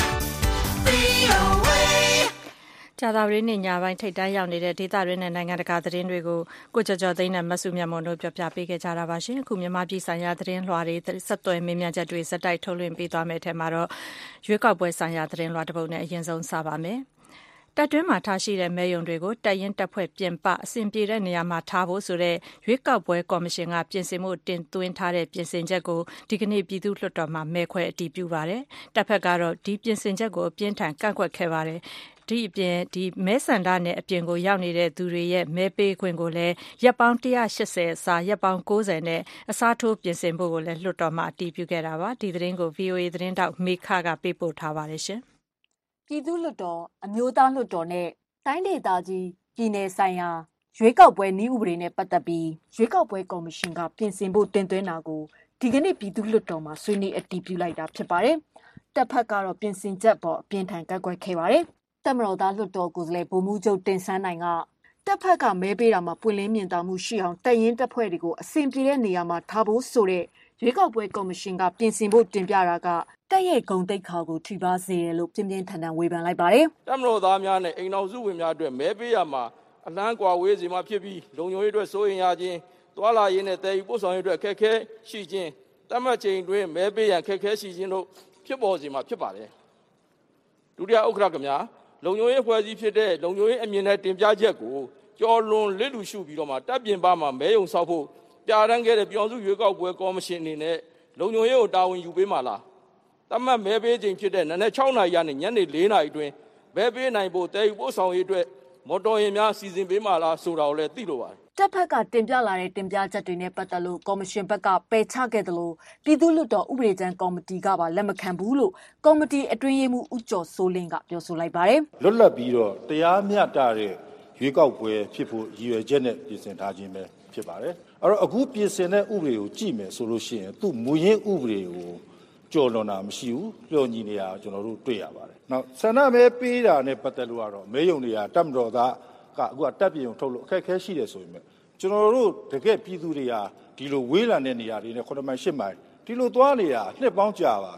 V O A ကြာသပတေးနေ့ညပိုင်းထိပ်တန်းရောက်နေတဲ့ဒေသတွင်းနဲ့နိုင်ငံတကာသတင်းတွေကိုကိုကျော်ကျော်သိန်းနဲ့မဆုမြတ်မွန်တို့ပြောပြပေးခဲ့ကြတာပါရှင်။အခုမြန်မာပြည်ဆိုင်ရာသတင်းလွှာတွေဆက်သွယ်မေးမြန်းချက်တွေစက်တိုက်ထုတ်လွှင့်ပေးသွားမယ့်အထက်မှာတော့ရွေးကောက်ပွဲဆိုင်ရာသတင်းလွှာတစ်ပုဒ်နဲ့အရင်ဆုံးစပါမယ်။တပ်တွင်းမှာထားရှိတဲ့မဲယုံတွေကိုတပ်ရင်းတပ်ဖွဲ့ပြင်ပအစဉ်ပြေတဲ့နေရာမှာထားဖို့ဆိုတဲ့ရွေးကောက်ပွဲကော်မရှင်ကပြင်ဆင်မှုတင်သွင်းထားတဲ့ပြင်ဆင်ချက်ကိုဒီကနေ့ပြည်သူ့လွှတ်တော်မှာမဲခွဲအတည်ပြုပါတယ်။တပ်ဖက်ကတော့ဒီပြင်ဆင်ချက်ကိုအပြင်းထန်ကန့်ကွက်ခဲ့ပါတယ်။ဒီအပြင်ဒီမဲဆန္ဒနဲ့အပြင်ကိုရောက်နေတဲ့သူတွေရဲ့မဲပေးခွင့်ကိုလည်းရပ်ပေါင်း၁၈၀အစားရပ်ပေါင်း၉၀နဲ့အစားထိုးပြင်ဆင်ဖို့ကိုလည်းလွှတ်တော်မှာအတည်ပြုခဲ့တာပါ။ဒီသတင်းကို V O A သတင်းတောက်မေခကပေးပို့ထားပါတယ်ရှင်။ပြည်သူ့လွှတ်တော်အမျိုးသားလွှတ်တော်နဲ့တိုင်းဒေသကြီးပြည်내ဆိုင်ရာရွေးကောက်ပွဲနည်းဥပဒေနဲ့ပတ်သက်ပြီးရွေးကောက်ပွဲကော်မရှင်ကပြင်ဆင်ဖို့တင်သွင်းတာကိုဒီကနေ့ပြည်သူ့လွှတ်တော်မှာဆွေးနွေးအတည်ပြုလိုက်တာဖြစ်ပါတယ်။တပ်ဖက်ကတော့ပြင်ဆင်ချက်ပေါ်အပြင်းထန်ကန့်ကွက်ခဲ့ပါတယ်။တပ်မတော်သားလွှတ်တော်ကိုယ်စားလှယ်ဗိုလ်မှူးချုပ်တင်ဆန်းနိုင်ကတပ်ဖက်ကမဲပေးတာမှာပွင့်လင်းမြင်သာမှုရှိအောင်တပ်ရင်းတပ်ဖွဲ့တွေကိုအစဉ်ပြေတဲ့နေရာမှာထားဖို့ဆိုတဲ့ရွေးကောက်ပွဲကော်မရှင်ကပြင်ဆင်ဖို့တင်ပြတာကတပ်ရဲ့ဂုဏ်သိက္ခာကိုထိပါစေတယ်လို့ပြင်းပြင်းထန်ထန်ဝေဖန်လိုက်ပါတယ်။တပ်မတော်သားများနဲ့အိမ်တော်စုဝင်များအတွက်မဲပေးရမှာအလန်းကွာဝေးစီမှာဖြစ်ပြီးလုံခြုံရေးအတွက်စိုးရင်ရခြင်းတွာလာရေးနဲ့တည်ယူပို့ဆောင်ရေးအတွက်အခက်အခဲရှိခြင်းတတ်မှတ်ချိန်တွင်မဲပေးရန်အခက်အခဲရှိခြင်းတို့ဖြစ်ပေါ်စီမှာဖြစ်ပါတယ်။ဒုတိယဥက္ကဋ္ဌကများလုံခြုံရေးဖွဲ့စည်းဖြစ်တဲ့လုံခြုံရေးအမြင်နဲ့တင်ပြချက်ကိုကျော်လွန်လစ်လူရှုပြီးတော့မှတပ်ပြင်ပမှာမဲယုံဆောက်ဖို့ပြဋ္ဌာန်းခဲ့တဲ့ပြည်သူ့ရွေးကောက်ပွဲကော်မရှင်အနေနဲ့လုံခြုံရေးကိုတာဝန်ယူပေးမှာလားတမတ်မဲပေးခြင်းဖြစ်တဲ့နနက်၆နာရီကနေညနေ၄နာရီအတွင်းမဲပေးနိုင်ဖို့တည်ယူပို့ဆောင်ရေးအတွက်မော်တော်ယာဉ်များစီစဉ်ပေးမှာလားဆိုတာကိုလည်းသိလိုပါတယ်တပ်ဖက်ကတင်ပြလာတဲ့တင်ပြချက်တွေနဲ့ပတ်သက်လို့ကော်မရှင်ဘက်ကပယ်ချခဲ့တယ်လို့ပြည်သူ့လွှတ်တော်ဥပဒေကြမ်းကော်မတီကပါလက်မခံဘူးလို့ကော်မတီအတွင်းရေးမှူးဦးကျော်စိုးလင်းကပြောဆိုလိုက်ပါတယ်လွတ်လပ်ပြီးတော့တရားမျှတတဲ့ရွေးကောက်ပွဲဖြစ်ဖို့ရည်ရွယ်ချက်နဲ့ပြင်ဆင်ထားခြင်းပဲဖြစ်ပါတယ်အဲ့တော့အခုပြင်ဆင်တဲ့ဥပဒေကိုကြည့်မယ်ဆိုလို့ရှိရင်သူ့မူရင်းဥပဒေကိုကျော်လွန်တာမရှိဘူးလျော်ညီနေတာကျွန်တော်တို့တွေ့ရပါတယ်နောက်ဆန္ဒမဲပေးတာနဲ့ပတ်သက်လို့ကတော့မဲယုံတွေကတပ်မတော်သားကအခုကတပ်ပြင်ုံထုတ်လို့အခက်အခဲရှိတယ်ဆိုရင်ကျွန်တော်တို့တကယ်ပြည်သူတွေဟာဒီလိုဝေးလံတဲ့နေရာတွေနဲ့ခုနှစ်မိုင်ရှစ်မိုင်ဒီလိုသွားနေတာနှစ်ပေါင်းကြာပါပြီ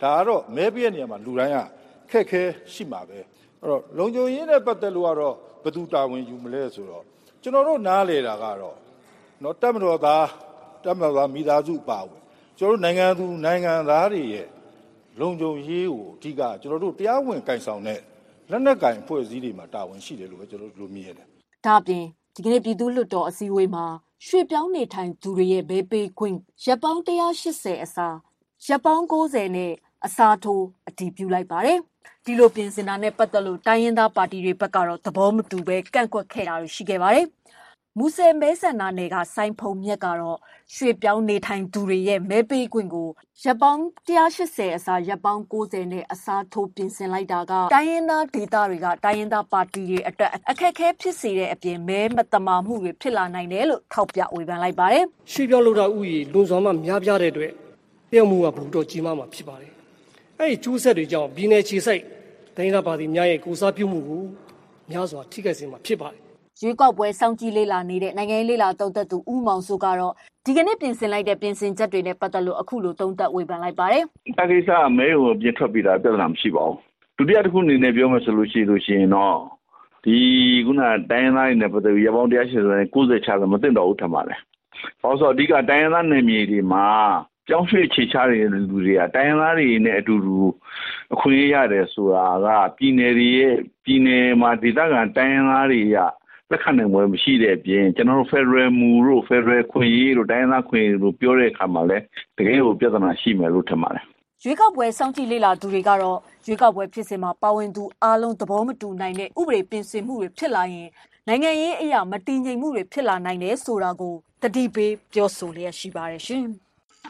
ဒါကတော့မဲပေးတဲ့နေရာမှာလူတိုင်းကခက်ခဲရှိမှာပဲအဲ့တော့လုံခြုံရေးနဲ့ပတ်သက်လို့ကတော့ဘယ်သူတာဝန်ယူမလဲဆိုတော့ကျွန်တော်တို့နားလေတာကတော့နော်တပ်မတော်သားတပ်မတော်သားမိသားစုပါဝင်ကျွန်တော်တို့နိုင်ငံသူနိုင်ငံသားတွေရဲ့လုံခြုံရေးကိုအဓိကကျွန်တော်တို့တရားဝင်ကင်ဆောင်တဲ့လက်နက်ကင်အဖွဲ့အစည်းတွေမှာတာဝန်ရှိတယ်လို့ပဲကျွန်တော်တို့မြင်ရတယ်။ဒါပြင်ဒီကနေ့ပြည်သူ့လွှတ်တော်အစည်းအဝေးမှာရွှေပြောင်းနေထိုင်သူတွေရဲ့ဘေးပေးခွင့်ရပ်ပေါင်းone eightyအစားရပ်ပေါင်းninetyနဲ့အစားထိုးအတည်ပြုလိုက်ပါတယ်။ဒီလိုပြင်ဆင်တာနဲ့ပတ်သက်လို့တိုင်းရင်းသားပါတီတွေဘက်ကတော့သဘောမတူပဲကန့်ကွက်ခဲ့တာရှိခဲ့ပါတယ်။မူဆယ်မဲဆန္ဒနယ်ကစိုင်းဖုံမြက်ကတော့ရွှေပြောင်းနေထိုင်သူတွေရဲ့မဲပေးခွင့်ကိုရပ်ပေါင်းone eightyအစားရပ်ပေါင်းninetyနဲ့အစားထိုးပြင်ဆင်လိုက်တာကတိုင်းရင်းသားဒေသတွေကတိုင်းရင်းသားပါတီတွေအတွက်အခက်အခဲဖြစ်စေတဲ့အပြင်မဲမတမာမှုတွေဖြစ်လာနိုင်တယ်လို့ထောက်ပြဝေဖန်လိုက်ပါတယ်။ရွှေပြောင်းလို့တာဥယျာဉ်လွန်စွာမှများပြားတဲ့အတွက်ပြောင်းမှုကဘုံတော့ကြီးမားမှာဖြစ်ပါတယ်။အဲဒီကျိုးဆက်တွေကြောင့်ပြည်내ခြေစိုက်တိုင်းရင်းသားပါတီများရဲ့ကိုစားပြုမှုကိုများစွာထိခိုက်စေမှာဖြစ်ပါတယ်ရွေးကောက်ပွဲစောင့်ကြည့်လေ့လာနေတဲ့နိုင်ငံရေးလေ့လာသုံးသပ်သူဦးမောင်စိုးကတော့ဒီကနေ့ပြင်ဆင်လိုက်တဲ့ပြင်ဆင်ချက်တွေနဲ့ပတ်သက်လို့အခုလိုသုံးသပ်ဝေဖန်လိုက်ပါတယ်။ဒီကိစ္စအမဲကိုပြင်ထွက်ပြီးတာပြဿနာမရှိပါဘူး။ဒုတိယတစ်ခုအနေနဲ့ပြောမယ်ဆိုလို့ရှိလို့ရှိရင်တော့ဒီခုနတိုင်းရင်းသားတွေနဲ့ပတ်သက်ပြီးရပေါင်းone eightyဆိုရင်ninetyချတယ်မသိတော့ဘူးထင်ပါတယ်။ဘာလို့ဆိုတော့အဓိကတိုင်းရင်းသားနယ်မြေတွေမှာကြောင်းရွှေ့ခြေချတဲ့လူတွေကတိုင်းရင်းသားတွေနဲ့အတူတူအခွင့်အရေးရတယ်ဆိုတာကပြည်နယ်တွေရဲ့ပြည်နယ်မှာဒေသခံတိုင်းရင်းသားတွေကလက်ခံနိုင်ပွဲမရှိတဲ့အပြင်ကျွန်တော်တို့ Federal မူတို့ Federal ခွင့်ရေးတို့တိုင်းသားခွင့်ရေးတို့ပြောတဲ့အခါမှာလည်းတကယ်ကိုပြဿနာရှိမယ်လို့ထင်ပါတယ်။ရွေးကောက်ပွဲစောင့်ကြည့်လေ့လာသူတွေကတော့ရွေးကောက်ပွဲဖြစ်စဉ်မှာပါဝင်သူအားလုံးသဘောမတူနိုင်တဲ့ဥပဒေပြင်ဆင်မှုတွေဖြစ်လာရင်နိုင်ငံရေးအရာမတည်ငြိမ်မှုတွေဖြစ်လာနိုင်တယ်ဆိုတာကိုတတိပေးပြောဆိုလျက်ရှိပါတယ်ရှင်။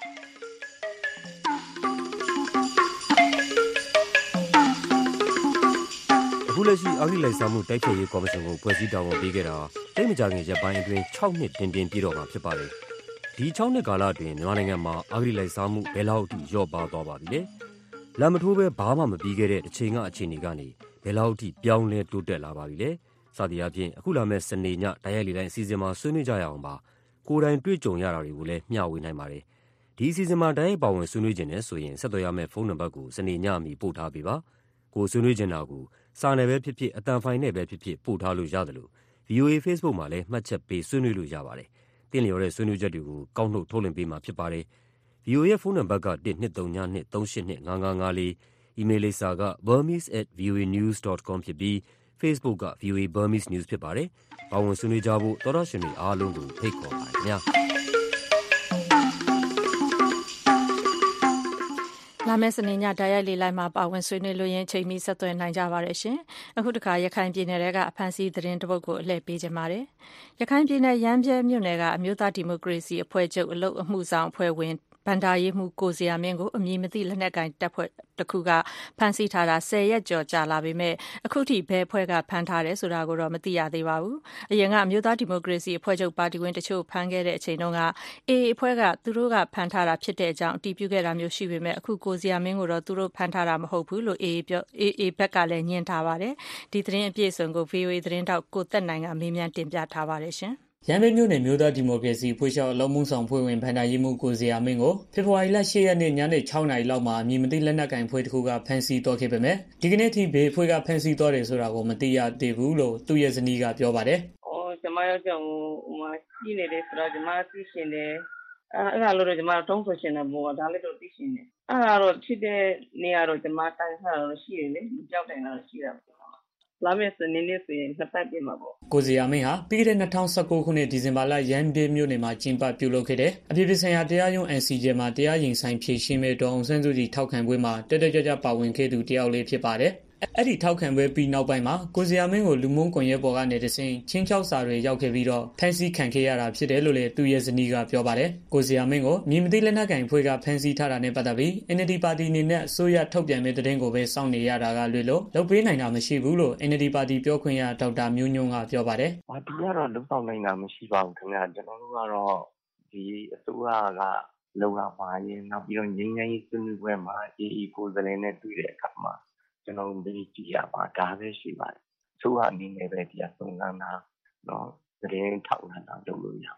အခုလက်ရှိအဂတိလိုက်စားမှုတိုက်ဖျက်ရေးကော်မရှင်ကိုဖွဲ့စည်းတာဝန်ပေးခဲ့တာတိတ်မကြခင်ရက်ပိုင်းအတွင်းsixနှစ်တင်တင်ပြည့်တော့မှာဖြစ်ပါတယ်။ဒီsixနှစ်ကာလအတွင်းမြန်မာနိုင်ငံမှာအဂတိလိုက်စားမှုဘယ်လောက်အထိလျော့ပါသွားပါပြီလဲ။လက်မထိုးပဲဘာမှမပြီးခဲ့တဲ့တစ်ချိန်ကအခြေအနေကနေဘယ်လောက်အထိပြောင်းလဲတိုးတက်လာပါပြီလဲ။စသည်အားဖြင့်အခုလာမယ့်စနေညတိုင်းရိုက်လေတိုင်းအစီအစဉ်မှာဆွေးနွေးကြရအောင်ပါ။ကိုယ်တိုင်တွေ့ကြုံရတာတွေကိုလည်းမျှဝေနိုင်ပါတယ်။ဒီအစီအစဉ်မှာတိုင်းရိုက်ပါဝင်ဆွေးနွေးခြင်းနဲ့ဆိုရင်ဆက်သွယ်ရမယ့်ဖုန်းနံပါတ်ကိုစနေညအမီပို့ထားပေးပါ။ကိုဆွေးနွေးခြင်းတာကိုစာနယ်ပဲဖြစ်ဖြစ်အတန်ဖိုင်နဲ့ပဲဖြစ်ဖြစ်ပို့ထားလို့ရတယ်လို့ ဗီအိုအေ Facebook မှာလည်းမှတ်ချက်ပေးဆွေးနွေးလို့ရပါတယ်။တင်လျော်တဲ့ဆွေးနွေးချက်တွေကိုကောက်နှုတ်ထုတ်လွှင့်ပေးမှာဖြစ်ပါတယ်။ ဗီအိုအေ ရဲ့ဖုန်းနံပါတ်ကone two three two three eight two five five four အီးမေးလ်လိပ်စာက burmese at voanews dot com ဖြစ်ပြီး Facebook က ဗီအိုအေ Burmese News ဖြစ်ပါတယ်။ပါဝင်ဆွေးနွေးကြဖို့သောတရှင်တွေအားလုံးကိုဖိတ်ခေါ်ပါတယ်ခင်ဗျာ။လာမယ့်စနေညတိုင်းရိုက်လေလိုက်မှာပါဝင်ဆွေးနွေးလို့ရင်ချိန်မီဆက်သွယ်နိုင်ကြပါရရှင်။အခုတခါရခိုင်ပြည်နယ်ကအဖမ်းဆီးသတင်းတပုတ်ကိုအလှည့်ပေးကြပါမယ်။ရခိုင်ပြည်နယ်ရမ်းပြဲမြို့နယ်ကအမျိုးသားဒီမိုကရေစီအဖွဲ့ချုပ်အလုပ်အမှုဆောင်အဖွဲ့ဝင်ဘန္ဒာရေးမှုကိုဇေယျမင်းကိုအမည်မသိလက်နက်ကိုင်တပ်ဖွဲ့တစ်ခုကဖမ်းဆီးထားတာtenရက်ကျော်ကြာလာပေမဲ့အခုထိဘယ်အဖွဲ့ကဖမ်းထားတယ်ဆိုတာကိုတော့မသိရသေးပါဘူး။အရင်ကအမျိုးသားဒီမိုကရေစီအဖွဲ့ချုပ်ပါတီဝင်တချို့ဖမ်းခဲ့တဲ့အချိန်တုန်းကအေအေအဖွဲ့ကသူတို့ကဖမ်းထားတာဖြစ်တဲ့အကြောင်းအတည်ပြုခဲ့တာမျိုးရှိပေမဲ့အခုကိုဇေယျမင်းကိုတော့သူတို့ဖမ်းထားတာမဟုတ်ဘူးလို့အေအေပြောအေအေဘက်ကလည်းညှင်းထားပါတယ်။ဒီသတင်းအပြည့်အစုံကို ဗီအိုအေ သတင်းတောက်ကိုသက်နိုင်ကမေးမြန်းတင်ပြထားပါတယ်ရှင်။ရန်ကုန်မြို့နယ်မျိုးသားဒီမိုကရေစီအဖွဲ့ချုပ်အလုံးမှုဆောင်ဖွဲ့ဝင်ဗန္ဒာရေးမှုကိုဇေယျမင်းကိုဖေဖော်ဝါရီလeightရက်နေ့ညနေsixနာရီလောက်မှာအမည်မသိလက်နက်ကင်ဖွဲ့တစ်ခုကဖမ်းဆီးသွားခဲ့ပေမဲ့ဒီကနေ့ထိဘေးအဖွဲ့ကဖမ်းဆီးသွားတယ်ဆိုတာကိုမသိရသေးဘူးလို့သူ့ရဲ့ဇနီးကပြောပါတယ်။အော်ကျွန်မယောက်ျားကိုဟိုမှာရှိနေတယ်ဆိုတော့ကျွန်မသိရှင်တယ်။အဲအဲ့ဒါလို့တော့ကျွန်မတုံးဆိုရှင်တယ်ဘောဒါလည်းတော့သိရှင်တယ်။အဲ့ဒါတော့ဖြစ်တဲ့နေရာတော့ကျွန်မတိုင်ထားတော့ရှိတယ်လေမပြောက်တိုင်တော့ရှိတာပေါ့။လာမယ့်စနေနေ့ဆိုရင်နှစ်ပတ်ပြင်မှာပေါ့ကိုဇေယျမင်းဟာပြီးခဲ့တဲ့twenty nineteenခုနှစ်ဒီဇင်ဘာလရန်ပြမြို့နယ်မှာကျင်းပပြုလုပ်ခဲ့တဲ့အပြည်ပြည်ဆိုင်ရာတရားရုံး N C J မှာတရားရင်ဆိုင်ဖြေရှင်းမဲ့ဒေါ်အောင်ဆန်းစုကြည်ထောက်ခံပွဲမှာတက်တက်ကြွကြွပါဝင်ခဲ့သူတယောက်လေးဖြစ်ပါတယ်အဲ့ဒီထောက်ခံပွဲပြီးနောက်ပိုင်းမှာကိုဇေယျမင်းကိုလူမှုကွန်ရက်ပေါ်ကနေတဆင့်ချင်းချောက်စာတွေရောက်ခဲ့ပြီးတော့ဖမ်းဆီးခံခဲ့ရတာဖြစ်တယ်လို့လည်းသူရဲ့ဇနီးကပြောပါတယ်ကိုဇေယျမင်းကိုမြင်မသိလက်နက်ကင်ဖွဲ့ကဖမ်းဆီးထားတာနဲ့ပတ်သက်ပြီး N L D ပါတီအနေနဲ့အစိုးရထုတ်ပြန်မဲ့တဲ့ကိုပဲစောင့်နေရတာကလွယ်လို့လုပ်ပေးနိုင်တာမရှိဘူးလို့ N L D ပါတီပြောခွင့်ရဒေါက်တာမျိုးညွန့်ကပြောပါတယ်ပါတီကတော့လုံဆောင်နိုင်တာမရှိပါဘူးခင်ဗျာကျွန်တော်တို့ကတော့ဒီအစိုးရကလုံလာမှာရင်နောက်ပြီးတော့ငြိမ်းချမ်းရေးဆွေးနွေးပွဲမှာ A E ကိုယ်စားလှယ်နဲ့တွေ့တဲ့အခါမှာကျွန်တော်တို့ကြည့်ရပါဒါပဲရှိပါတယ်။သူ့ဟာအနေနဲ့ပဲဒီအဆုံးလန်းတာနော်သတင်းထောက်လာတာလုပ်လို့ရပါ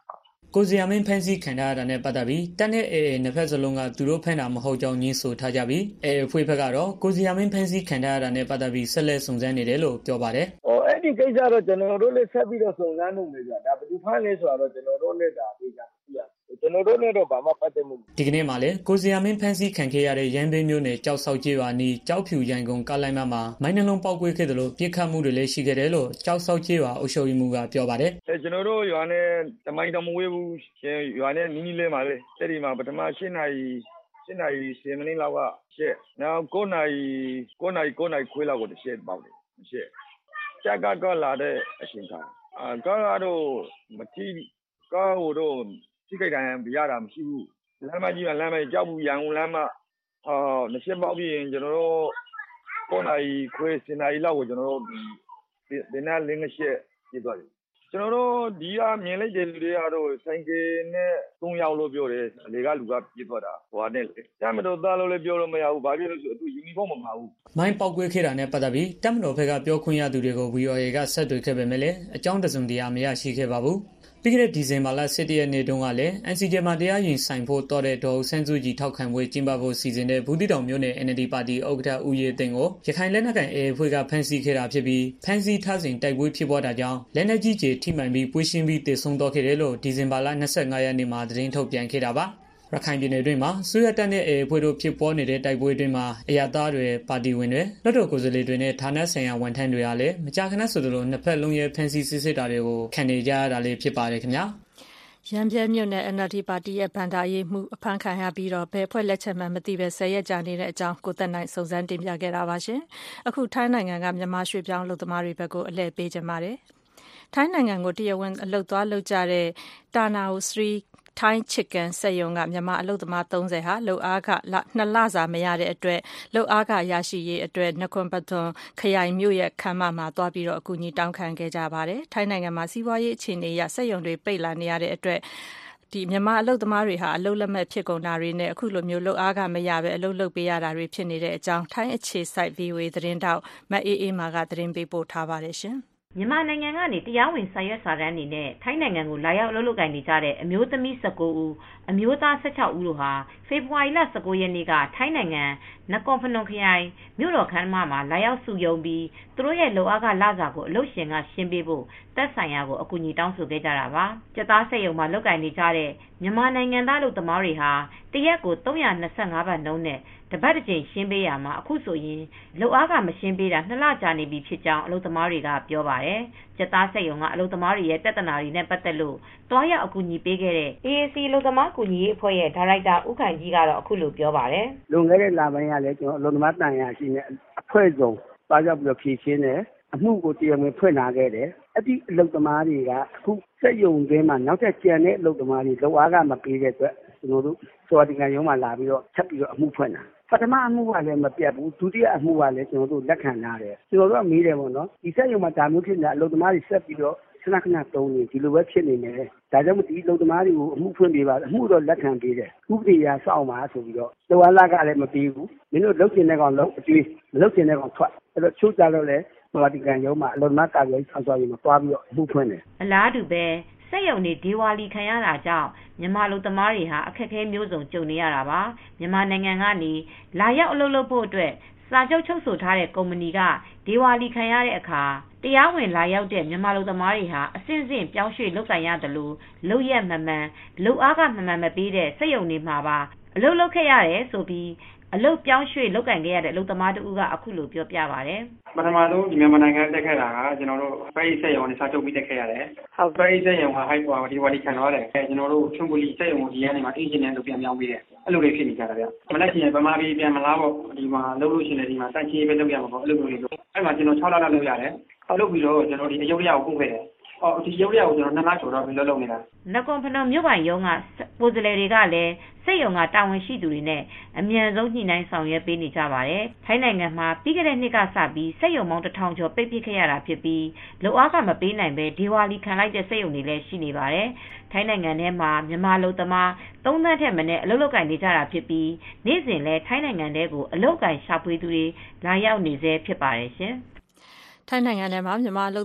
ကိုဇီယာမင်းဖမ်းဆီးခံထားရတာနဲ့ပတ်သက်ပြီးတပ်နဲ့ အေအေ နှစ်ဖက်စလုံးကသူတို့ဖမ်းတာမဟုတ်ကြောင်းညင်းဆိုထားကြပြီး အေအေ အဖွဲ့ဘက်ကတော့ကိုဇီယာမင်းဖမ်းဆီးခံထားရတာနဲ့ပတ်သက်ပြီးဆက်လက်စုံစမ်းနေတယ်လို့ပြောပါတယ်။အော်အဲ့ဒီကိစ္စတော့ကျွန်တော်တို့လည်းဆက်ပြီးတော့စုံစမ်းလုပ်နေကြ။ဒါဘယ်သူဖမ်းလဲဆိုတော့ကျွန်တော်တို့လည်းဒါသိကြသိရ။ကျွန်တော်တို့လည်းတော့ဘာမှပတ်သက်မှုဒီကနေ့မှလည်းကိုဇီယာမင်းဖမ်းဆီးခံခဲ့ရတဲ့ရန်ဘေးမျိုးနယ်ကြောက်ဆောက်ကျေးရွာနီးကြောက်ဖြူရန်ကုန်ကားလိုင်းမှာမိုင်းနှလုံးပေါက်ကွဲခဲ့တယ်လို့ပြစ်ခတ်မှုတွေလည်းရှိခဲ့တယ်လို့ကြောက်ဆောက်ကျေးရွာအုပ်ချုပ်ရေးမှူးကပြောပါတယ်။အဲကျွန်တော်တို့ရွာနဲ့တမိုင်းတော်မဝေးဘူးရွာနဲ့နီးနီးလေးမှာလေအဲ့ဒီမှာပထမ၈နာရီ၈နာရီ၁၀မိနစ်လောက်ကရှက်နောက်၉နာရီ၉နာရီ၉နာရီခွဲလောက်ကိုတစ်ချက်ပေါက်တယ်ရှက်ကြက်ကကလာတဲ့အချိန်ကအာကားကတော့မတိကားဟိုတော့ထိခိုက်တိုင်းပြရတာမရှိဘူးလမ်းမကြီးကလမ်းမကြောက်ဘူးရန်ကုန်လမ်းမအာနှစ်ချက်ပေါက်ပြီးရင်ကျွန်တော်တို့၉နာရီခွဲ၁၀နာရီလောက်ကိုကျွန်တော်တို့ဒီဒီနာလင်းငရှက်ပြသွားတယ်ကျွန်တော်တို့ဒီကမြင်လိုက်တဲ့လူတွေကတော့ဆိုင်ကယ်နဲ့၃ယောက်လို့ပြောတယ်အလေကလူကပြေးသွားတာဟိုကနေလေတမတော်သားလို့လည်းပြောလို့မရဘူးဘာဖြစ်လို့ဆိုသူယူနီဖောင်းမမှာဘူးမိုင်းပေါက်ကွဲခဲ့တာနဲ့ပတ်သက်ပြီးတမတော်ဘက်ကပြောခွင့်ရသူတွေကို ဗီအိုအေ ကဆက်သွယ်ခဲ့ပေမဲ့လည်းအကြောင်းတစုံတရာမရရှိခဲ့ပါဘူးပြီးခဲ့တဲ့ဒီဇင်ဘာလ၁၁ရက်နေ့တုန်းကလည်း အန် စီ ဂျေ မှာတရားရင်ဆိုင်ဖို့တော်တဲ့ဒေါ်ဆန်းစုကြည်ထောက်ခံပွဲကျင်းပဖို့စီစဉ်တဲ့ဘူးတီတောင်မြို့နယ် အန် အယ်လ် ဒီ ပါတီဥက္ကဋ္ဌဦးရဲသိန်းကိုရခိုင်လက်နက်ကိုင် အေအေ အဖွဲ့ကဖမ်းဆီးခဲ့တာဖြစ်ပြီးဖမ်းဆီးထားစဉ်တိုက်ပွဲဖြစ်ပွားတာကြောင့်လက်နက်ကြီးကျည်ထိမှန်ပြီးပွေးရှင်းပြီးသေဆုံးသွားခဲ့တယ်လို့ဒီဇင်ဘာလ၂၅ရက်နေ့မှာသတင်းထုတ်ပြန်ခဲ့တာပါရခိုင်ပြည်နယ်တွင်းမှာဆွေရတပ်နဲ့ အေအေ အဖွဲ့တို့ဖြစ်ပေါ်နေတဲ့တိုက်ပွဲတွင်မှာအရသားတွေပါတီဝင်တွေလွှတ်တော်ကိုယ်စားလှယ်တွေနဲ့ဌာနဆိုင်ရာဝန်ထမ်းတွေအားလည်းမကြာခဏဆိုသလိုနှစ်ဖက်လုံးရဲ့ဖမ်းဆီးစစ်ဆေးတာတွေကိုခံနေကြရတာလည်းဖြစ်ပါတယ်ခင်ဗျာရန်ပြဲမြို့နယ် အန် အယ်လ် ဒီ ပါတီရဲ့ဗန္ဒာရေးမှုအဖမ်းခံရပြီးတော့ဘယ်ဖွဲ့လက်ချက်မှမသိပဲဆယ်ရက်ကြာနေတဲ့အကြောင်းကိုသက်နိုင်စုံစမ်းတင်ပြခဲ့တာပါရှင်အခုထိုင်းနိုင်ငံကမြန်မာရွှေပြောင်းလူသမားတွေဘက်ကိုအလှည့်ပေးကြပါတယ်ထိုင်းနိုင်ငံကိုတရားဝင်အလုပ်သွားလုပ်ကြတဲ့တာနာဝစရီထိုင်းချစ်ကန်စက်ရုံကမြန်မာအလုပ်သမား၃၀ဟာလုပ်အားကနှစ်လစာမရတဲ့အတွက်လုပ်အားကရရှိရေးအတွက်နခွန်ပသွန်ခရိုင်မြို့ရဲ့ခမ်းမမှာတွားပြီးတော့အကူအညီတောင်းခံခဲ့ကြပါတယ်ထိုင်းနိုင်ငံမှာစီးပွားရေးအခြေအနေအရစက်ရုံတွေပိတ်လာနေရတဲ့အတွက်ဒီမြန်မာအလုပ်သမားတွေဟာအလုပ်လက်မဲ့ဖြစ်ကုန်တာတွေနဲ့အခုလိုမျိုးလုပ်အားကမရပဲအလုပ်လုပ်ပေးရတာတွေဖြစ်နေတဲ့အကြောင်းထိုင်းအခြေစိုက် ဗီအိုအေ သတင်းတောက်မအေးအေးမာကသတင်းပေးပို့ထားပါတယ်ရှင်မြန်မာနိုင်ငံကနေတရားဝင်စာရွက်စာတမ်းအနေနဲ့ထိုင်းနိုင်ငံကိုလာရောက်အလုပ်လုပ်ကိုင်နေကြတဲ့အမျိုးသမီး၁၉ဦးအမျိုးသား၁၆ဦးတို့ဟာဖေဖေါ်ဝါရီလ၁၉ရက်နေ့ကထိုင်းနိုင်ငံနကွန်ဖနွန်ခရိုင်မြို့တော်ခမ်းမမှာလာရောက်စုရုံးပြီးသူတို့ရဲ့လုပ်အားကလစာကိုအလုပ်ရှင်ကရှင်းပေးဖို့သက်ဆိုင်ရာကိုအကူအညီတောင်းဆိုခဲ့ကြတာပါ။ကြက်သားစက်ရုံမှာလုပ်ကိုင်နေကြတဲ့မြန်မာနိုင်ငံသားလုပ်သမားတွေဟာတရက်ကို၃၂၅ဘတ်နှုန်းနဲ့တပတ်တစ်ကြိမ်ရှင်းပေးရမှာအခုဆိုရင်လုပ်အားကမရှင်းပေးတာနှစ်လကြာနေပြီဖြစ်ကြောင်းအလုပ်သမားတွေကပြောပါတယ်။ကြက်သားစက်ရုံကအလုပ်သမားတွေရဲ့ပြဿနာတွေနဲ့ပတ်သက်လို့တွားရောက်အကူအညီပေးခဲ့တဲ့ အေ အေ စီ အလုပ်သမားကူညီရေးအဖွဲ့ရဲ့ဒါရိုက်တာဦးခိုင်ကြီးကတော့အခုလိုပြောပါတယ်။လွန်ခဲ့တဲ့လပိုင်းကလည်းကျွန်တော်အလုပ်သမားတန်ရာရှိတဲ့အဖွဲ့စုံတွားရောက်ပြီးတော့ဖြည့်ရှင်းတယ်အမှုကိုတရားဝင်ဖွင့်လာခဲ့တယ်အဲ့ဒီအလုပ်သမားတွေကအခုစက်ရုံထဲမှာနောက်ထပ်ကျန်တဲ့အလုပ်သမားတွေလုပ်အားကမပေးတဲ့အတွက်ကျွန်တော်တို့စော်ဒီကန်ရုံးမှာလာပြီးတော့ချက်ပြီးတော့အမှုဖွင့်တာပထမအမှုကလည်းမပြတ်ဘူးဒုတိယအမှုကလည်းကျွန်တော်တို့လက်ခံထားတယ်ကျွန်တော်တို့ကမေးတယ်ပေါ့နော်ဒီစက်ရုံမှာဒါမျိုးဖြစ်နေတဲ့အလုပ်သမားတွေဆက်ပြီးတော့ခဏခဏတုံးနေဒီလိုပဲဖြစ်နေတယ်ဒါကြောင့်မို့ဒီအလုပ်သမားတွေကိုအမှုဖွင့်ပေးပါအမှုတော့လက်ခံပေးတယ်ဥပဒေအရစောင့်ပါဆိုပြီးတော့လောအားလကလည်းမပေးဘူးမင်းတို့လုပ်ကျင်တဲ့ကောင်လုပ်အကျွေးမလုပ်ကျင်တဲ့ကောင်ထွက်အဲ့တော့ချိုးကြတော့လေပါတီကန်ရုံးမှာအလုပ်သမားကာကွယ်ဆောင်ဆောင်ရေးမှာတွားပြီးတော့အမှုဖွင့်တယ်အလားတူပဲစက်ရုံတွေဒေဝါလီခံရတာကြောင့်မြန်မာလူသမားတွေဟာအခက်အခဲမျိုးစုံကြုံနေရတာပါမြန်မာနိုင်ငံကနေလာရောက်အလုပ်လုပ်ဖို့အတွက်စာချုပ်ချုပ်ဆိုထားတဲ့ကုမ္ပဏီကဒေဝါလီခံရတဲ့အခါတရားဝင်လာရောက်တဲ့မြန်မာလူသမားတွေဟာအစဉ်စဉ်ပြောင်းရွှေ့လုပ်ကိုင်ရတယ်လို့လုပ်ရက်မှန်မှန်လုပ်အားကမှန်မှန်မပေးတဲ့စက်ရုံတွေမှာပါအလုပ်လုပ်ခဲ့ရတယ်ဆိုပြီးအလုပ်ပြောင်းရွှေ့လုပ်ကိုင်ခဲ့ရတဲ့အလုပ်သမားတို့ကအခုလိုပြောပြပါတယ်ပထမဆုံးဒီမြန်မာနိုင်ငံတက်ခဲ့တာကကျွန်တော်တို့ပဲစက်ရုံနဲ့စာချုပ်ပြီးတက်ခဲ့ရတယ်ဟုတ်ပဲစက်ရုံကဟိုက်ပွားဒီဝါလီခံတော့တယ်ကျွန်တော်တို့ချုံပလီစက်ရုံကိုဒီကနေမှာအင်ဂျင်နီယာတို့ပြန်ပြောင်းပေးတယ်အဲ့လိုလေးဖြစ်နေကြတာဗျမလက်ချင်းဗမာပြည်ပြန်မလားပေါ့ဒီမှာလုပ်လို့ရှိနေဒီမှာစက်ချင်းပဲလုပ်ရမှာပေါ့အဲ့လိုမျိုးလေးလို့အဲ့မှာကျွန်တော်၆လလောက်လုပ်ရတယ်လုပ်ပြီးတော့ကျွန်တော်ဒီအယုဒ္ဓယကိုပို့ခဲ့တယ်အော်ဒီရုပ်ရအောင်ကျွန်တော်နှစ်လကျော်တော့ပြီးလုံးလုံးနေတာနကွန်ဖနုံမြို့ပိုင်ရုံးကကိုယ်စားလှယ်တွေကလည်းစက်ရုံကတာဝန်ရှိသူတွေနဲ့အမြန်ဆုံးညှိနှိုင်းဆောင်ရွက်ပေးနေကြပါတယ်ထိုင်းနိုင်ငံမှာပြီးခဲ့တဲ့နှစ်ကစပြီးစက်ရုံပေါင်းတစ်ထောင်ကျော်ပိတ်ပစ်ခဲ့ရတာဖြစ်ပြီးလုပ်အားကမပေးနိုင်ပဲဒီဝါလီခံလိုက်တဲ့စက်ရုံတွေလည်းရှိနေပါတယ်ထိုင်းနိုင်ငံထဲမှာမြန်မာလူသမားသုံးသန်းထက်မနည်းအလုပ်လုပ်ကိုင်နေကြတာဖြစ်ပြီးနေ့စဉ်လဲထိုင်းနိုင်ငံထဲကိုအလုပ်ကိုင်ရှာဖွေသူတွေလာရောက်နေစေဖြစ်ပါတယ်ရှင်ထိုင်းနိုင်ငံထဲမှာမြန်မာအလုပ်သမား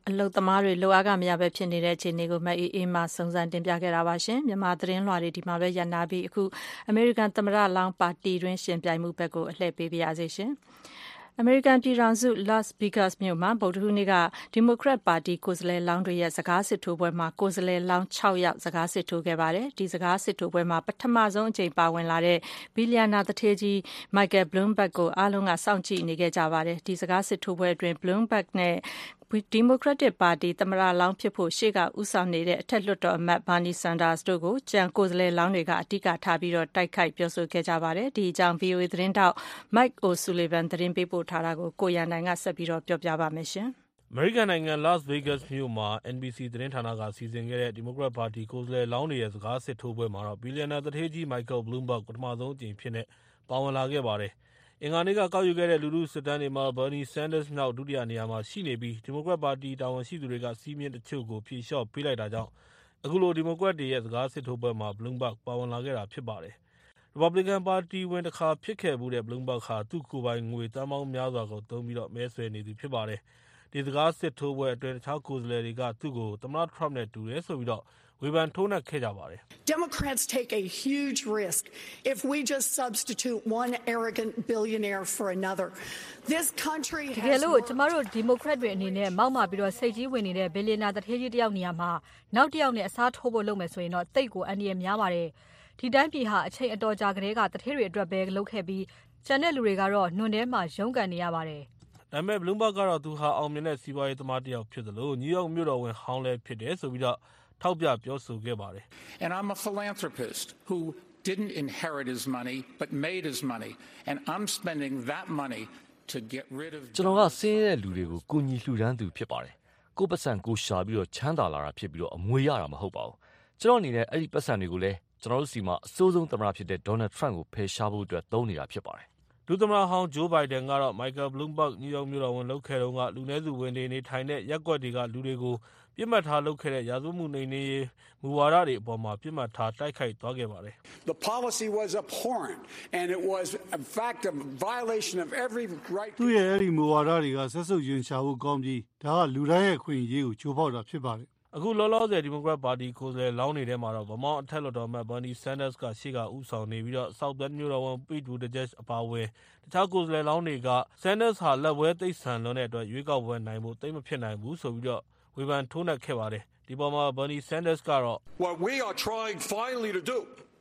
အလုတ်သမားတွေလိုအားကမရပဲဖြစ်နေတဲ့အခြေအနေကိုမအေးအေးမှစုံစမ်းတင်ပြခဲ့တာပါရှင်မြန်မာသတင်းလွှာတွေဒီမှာပဲရန်နာပြီးအခုအမေရိကန်သမ္မတလောင်းပါတီတွင်ရှင်ပြိုင်မှုဘက်ကိုအလှည့်ပေးပါရစေရှင်အမေရိကန်ပြည်ထောင်စု Las Vegas မြို့မှာဗုဒ္ဓဟူးနေ့ကဒီမိုကရက်ပါတီကိုယ်စားလှယ်လောင်းတွေရဲ့စကားစစ်ထိုးပွဲမှာကိုယ်စားလှယ်လောင်း၆ယောက်စကားစစ်ထိုးခဲ့ပါတယ်။ဒီစကားစစ်ထိုးပွဲမှာပထမဆုံးအကြိမ်ပါဝင်လာတဲ့ဘီလီယံနာသူဌေးကြီး Michael Bloomberg ကိုအားလုံးကစောင့်ကြည့်နေခဲ့ကြပါတယ်။ဒီစကားစစ်ထိုးပွဲအတွင်း Bloomberg နဲ့ဒီမိုကရက်တစ်ပါတီသမ္မတလောင်းဖြစ်ဖို့ရှေ့ကဦးဆောင်နေတဲ့အထက်လွှတ်တော်အမတ် Bernie Sanders တို့ကိုကြံကိုယ်စားလှယ်လောင်းတွေကအဓိကထားပြီးတော့တိုက်ခိုက်ပြောဆိုခဲ့ကြပါတယ်။ဒီအကြောင်း ဗွီအိုအေ သတင်းတောက် Mike O'Sullivan သတင်းပေးပို့ထားတာကိုကိုရန်နိုင်ကဆက်ပြီးတော့ပြောပြပါမယ်ရှင်။အမေရိကန်နိုင်ငံ Las Vegas မြို့မှာ N B C သတင်းဌာနကစီစဉ်ခဲ့တဲ့ဒီမိုကရက်ပါတီကိုယ်စားလှယ်လောင်းတွေရဲ့စကားစစ်ထိုးပွဲမှာတော့ဘီလီယံနာသူဌေးကြီး Michael Bloomberg ပထမဆုံးအကြိမ်ဖြစ်နေပါဝင်လာခဲ့ပါတယ်။အင်္ဂါနေ့ကကောက်ယူခဲ့တဲ့လူထုစစ်တမ်းတွေမှာ Bernie Sanders နောက်ဒုတိယနေရာမှာရှိနေပြီးဒီမိုကရက်ပါတီတာဝန်ရှိသူတွေကစီးမြင့်တချို့ကိုဖြေလျှော့ပေးလိုက်တာကြောင့်အခုလိုဒီမိုကရက်တွေရဲ့စကားစစ်ထိုးပွဲမှာ Bloomberg ပါဝင်လာခဲ့တာဖြစ်ပါတယ်။ Republican ပါတီဝင်တစ်ခါဖြစ်ခဲ့မှုတဲ့ Bloomberg ဟာသူ့ကိုယ်ပိုင်ငွေတန်းပေါင်းများစွာကိုသုံးပြီးတော့မဲဆွယ်နေသူဖြစ်ပါတယ်။ဒီစကားစစ်ထိုးပွဲအတွင်းတခြားကိုယ်စားလှယ်တွေကသူ့ကိုသမ္မတ Trump နဲ့တူတယ်ဆိုပြီးတော့ဝေဖန်ထိုးနှက်ခဲ့ကြပါတယ်။ Democrats take a huge risk if we just substitute one arrogant billionaire for another. This country has တကယ်လို့ကျမတို့ဒီမိုကရက်တွေအနေနဲ့မောက်မာပြီးတော့စိတ်ကြီးဝင်နေတဲ့ဘီလီယံနာသူဌေးကြီးတယောက်နေရာမှာနောက်တစ်ယောက်နဲ့အစားထိုးဖို့လုပ်မယ်ဆိုရင်တော့တိတ်ကိုအန္တရာယ်များပါတယ်။ဒီတိုင်းပြည်ဟာအချိန်အတော်ကြာကတည်းကသူဌေးတွေအတွက်ပဲလုပ်ခဲ့ပြီးကျန်တဲ့လူတွေကတော့နှွန်ထဲမှာရုန်းကန်နေရပါတယ်။ဒါပေမဲ့ Bloomberg ကတော့သူဟာအောင်မြင်တဲ့စီးပွားရေးသမားတစ်ယောက်ဖြစ်သလိုနယူးယောက်မြို့တော်ဝန်ဟောင်းလည်းဖြစ်တယ်ဆိုပြီးတော့ထောက်ပြပြောဆိုခဲ့ပါတယ်။ And I'm a philanthropist who didn't inherit his money but made his money and I'm spending that money to get rid of ကျွန်တော်ကစင်းရဲတဲ့လူတွေကိုကိုညီလှူဒန်းသူဖြစ်ပါတယ်။ကိုပတ်စံကိုရှာပြီးတော့ချမ်းသာလာတာဖြစ်ပြီးတော့အမွေရတာမဟုတ်ပါဘူး။ကျွန်တော်အနေနဲ့အဲ့ဒီပတ်စံတွေကိုလည်းကျွန်တော်တို့စီမှာအစိုးဆုံးသမ္မတဖြစ်တဲ့ Donald Trump ကိုဖယ်ရှားဖို့အတွက်သုံးနေတာဖြစ်ပါတယ်။ဒုသမ္မတဟောင်း Joe Biden ကတော့ Michael Bloomberg နယူးယောက်မြို့တော်ဝန်လုပ်ခဲ့တုန်းကလူနည်းစုဝင်တွေနေထိုင်တဲ့ရပ်ကွက်တွေကလူတွေကိုပြစ်မှတ်ထားလုပ်ခဲ့တဲ့ရာဇဝတ်မှုနှိမ်နင်းရေးမူဝါဒတွေအပေါ်မှာပြစ်မှတ်ထားတိုက်ခိုက်သွားခဲ့ပါတယ်။ The policy was abhorrent and it was in fact a violation of every right သူရဲ့အဲ့ဒီမူဝါဒတွေကဆက်စုပ်ရင်ရှာဖို့ကောင်းပြီးဒါကလူတိုင်းရဲ့အခွင့်အရေးကိုချိုးဖောက်တာဖြစ်ပါတယ်။အခုလောလောဆယ်ဒီမိုကရက်ပါတီကိုယ်စားလှယ်လောင်းတွေထဲမှာတော့ဗမောင်းအထက်လွှတ်တော်အမတ် Bernie Sanders ကရှေ့ကဦးဆောင်နေပြီးတော့ South Bend မြို့တော်ဝန် Pete Buttigieg အပါအဝင်တခြားကိုယ်စားလှယ်လောင်းတွေက Sanders ဟာလက်ဝဲသိပ်ဆန်လွန်းတဲ့အတွက်ရွေးကောက်ပွဲနိုင်ဖို့သိပ်မဖြစ်နိုင်ဘူးဆိုပြီးတော့ဝေဖန်ထိုးနှက်ခဲ့ပါတယ်။ဒီပေါ်မှာ Bernie Sanders ကတော့ What we are trying finally to do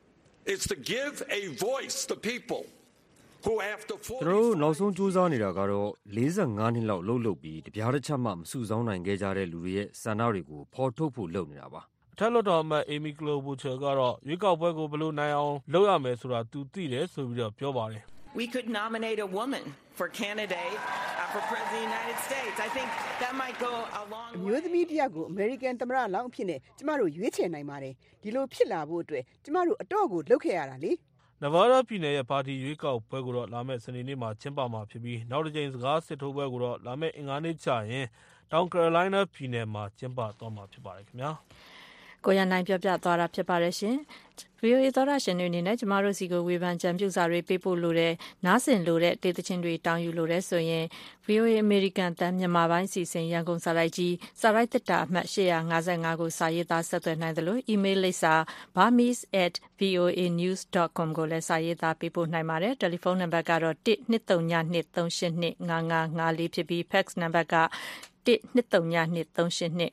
is to give a voice to people who after ကျွန်တော်တို့နောက်ဆုံးစူးစမ်းနေတာကတော့လေးဆယ့်ငါးနှစ်လောက်လှုပ်လှုပ်ပြီးတပြားတစ်ချက်မှမစုဆောင်းနိုင်ခဲ့ကြတဲ့လူတွေရဲ့ဆန္ဒတွေကိုဖော်ထုတ်ဖို့လုပ်နေတာပါအထက်လွှတ်တော်အမတ် Amy Klobuchar ကတော့ရွေးကောက်ပွဲကိုဘယ်လိုနိုင်အောင်လုပ်ရမယ်ဆိုတာသူသိတယ်ဆိုပြီးတော့ပြောပါတယ် We could nominate a woman for candidate uh, for president of the United States. I think that might go a long way. အမျိုးသမီးတယောက်ကို American သမ္မတလောင်းအဖြစ်နဲ့ကျမတို့ရွေးချယ်နိုင်ပါတယ်။ဒီလိုဖြစ်လာဖို့အတွက်ကျမတို့အတော့ကိုလုပ်ခဲ့ရတာလေ။ Nevada ပြည်နယ်ရဲ့ပါတီရွေးကောက်ပွဲကိုတော့လာမယ့်စနေနေ့မှာကျင်းပမှာဖြစ်ပြီးနောက်တစ်ကြိမ်စကားစစ်ထိုးပွဲကိုတော့လာမယ့်အင်္ဂါနေ့ကျရင်တောင်ကယ်ရိုလိုင်းနားပြည်နယ်မှာကျင်းပသွားမှာဖြစ်ပါတယ်ခင်ဗျာ။ကိုရနိုင်ပြောပြသွားတာဖြစ်ပါတယ်ရှင်။ ဗွီအိုအေ သောတာရှင်တွေအနေနဲ့ကျမတို့စီကိုဝေဖန်ကြံပြုစာတွေပေးပို့လို့တဲ့နားဆင်လို့တဲ့တေးသချင်းတွေတောင်းယူလို့တဲ့ဆိုရင် ဗွီအိုအေ American တန်မြန်မာပိုင်းစီစဉ်ရန်ကုန်စာရိုက်ကြီးစာရိုက်တက်တာအမှတ်ရှစ်ရာငါးဆယ်ငါကိုစာရေးသားဆက်သွယ်နိုင်တယ်လို့ email လိပ်စာ burmese at voa news dot com ကိုလည်းစာရေးသားပေးပို့နိုင်ပါတယ်။တယ်လီဖုန်းနံပါတ်ကတော့ one two three two two three eight five five fourဖြစ်ပြီး fax နံပါတ်က one two three two two three eight five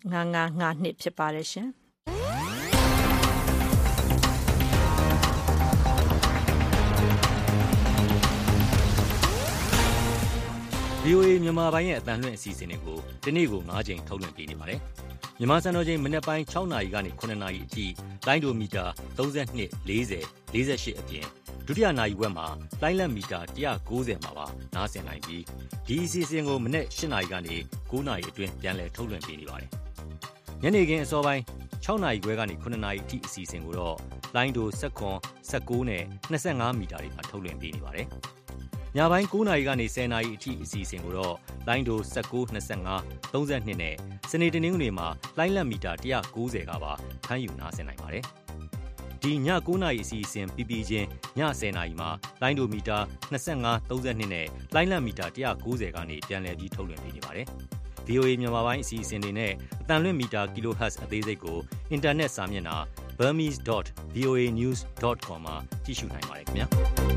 five twoဖြစ်ပါတယ်ရှင်။ဗီအိုအေ မြန်မာပိုင်းရဲ့အသံလွှင့်အစီအစဉ်တွေကိုဒီနေ့ကို၅ချိန်ထုတ်လွှင့်ပေးနေပါတယ်။မြန်မာစံတော်ချိန်မနက်ပိုင်း၆နာရီကနေ၇နာရီအထိလိုင်းဒိုမီတာ၃၂ ၄၀ ၄၈အပြင်ဒုတိယနာရီဝက်မှာလိုင်းလက်မီတာone ninetyမှာပါနားဆင်နိုင်ပြီးဒီအစီအစဉ်ကိုမနက်၈နာရီကနေ၉နာရီအတွင်းပြန်လည်ထုတ်လွှင့်ပေးနေပါတယ်။ညနေခင်းအစောပိုင်း၆နာရီခွဲကနေ၇နာရီအထိအစီအစဉ်ကိုတော့လိုင်းဒို၁၇ ၁၉နဲ့၂၅မီတာတွေမှာထုတ်လွှင့်ပေးနေပါတယ်။ညပိုင်း၉နာရီကနေ၁၀နာရီအထိအစီအစဉ်ကိုတော့လိုင်းဒို၁၉ ၂၅ ၃၂နဲ့စနေတနင်္ဂနွေမှာလိုင်းလက်မီတာone ninetyကပါဖမ်းယူနားဆင်နိုင်ပါတယ်။ဒီည၉နာရီအစီအစဉ်ပြီးပြီးချင်းည၁၀နာရီမှာလိုင်းဒိုမီတာ၂၅ ၃၂နဲ့လိုင်းလက်မီတာone ninetyကနေပြန်လည်ပြီးထုတ်လွှင့်ပေးနေပါတယ်။ဗွီအိုအေ မြန်မာပိုင်းအစီအစဉ်တွေနဲ့အသံလွှင့်မီတာ kilohertz အသေးစိတ်ကိုအင်တာနက်စာမျက်နှာ burmese dot voa news dot com မှာကြည့်ရှုနိုင်ပါတယ်ခင်ဗျာ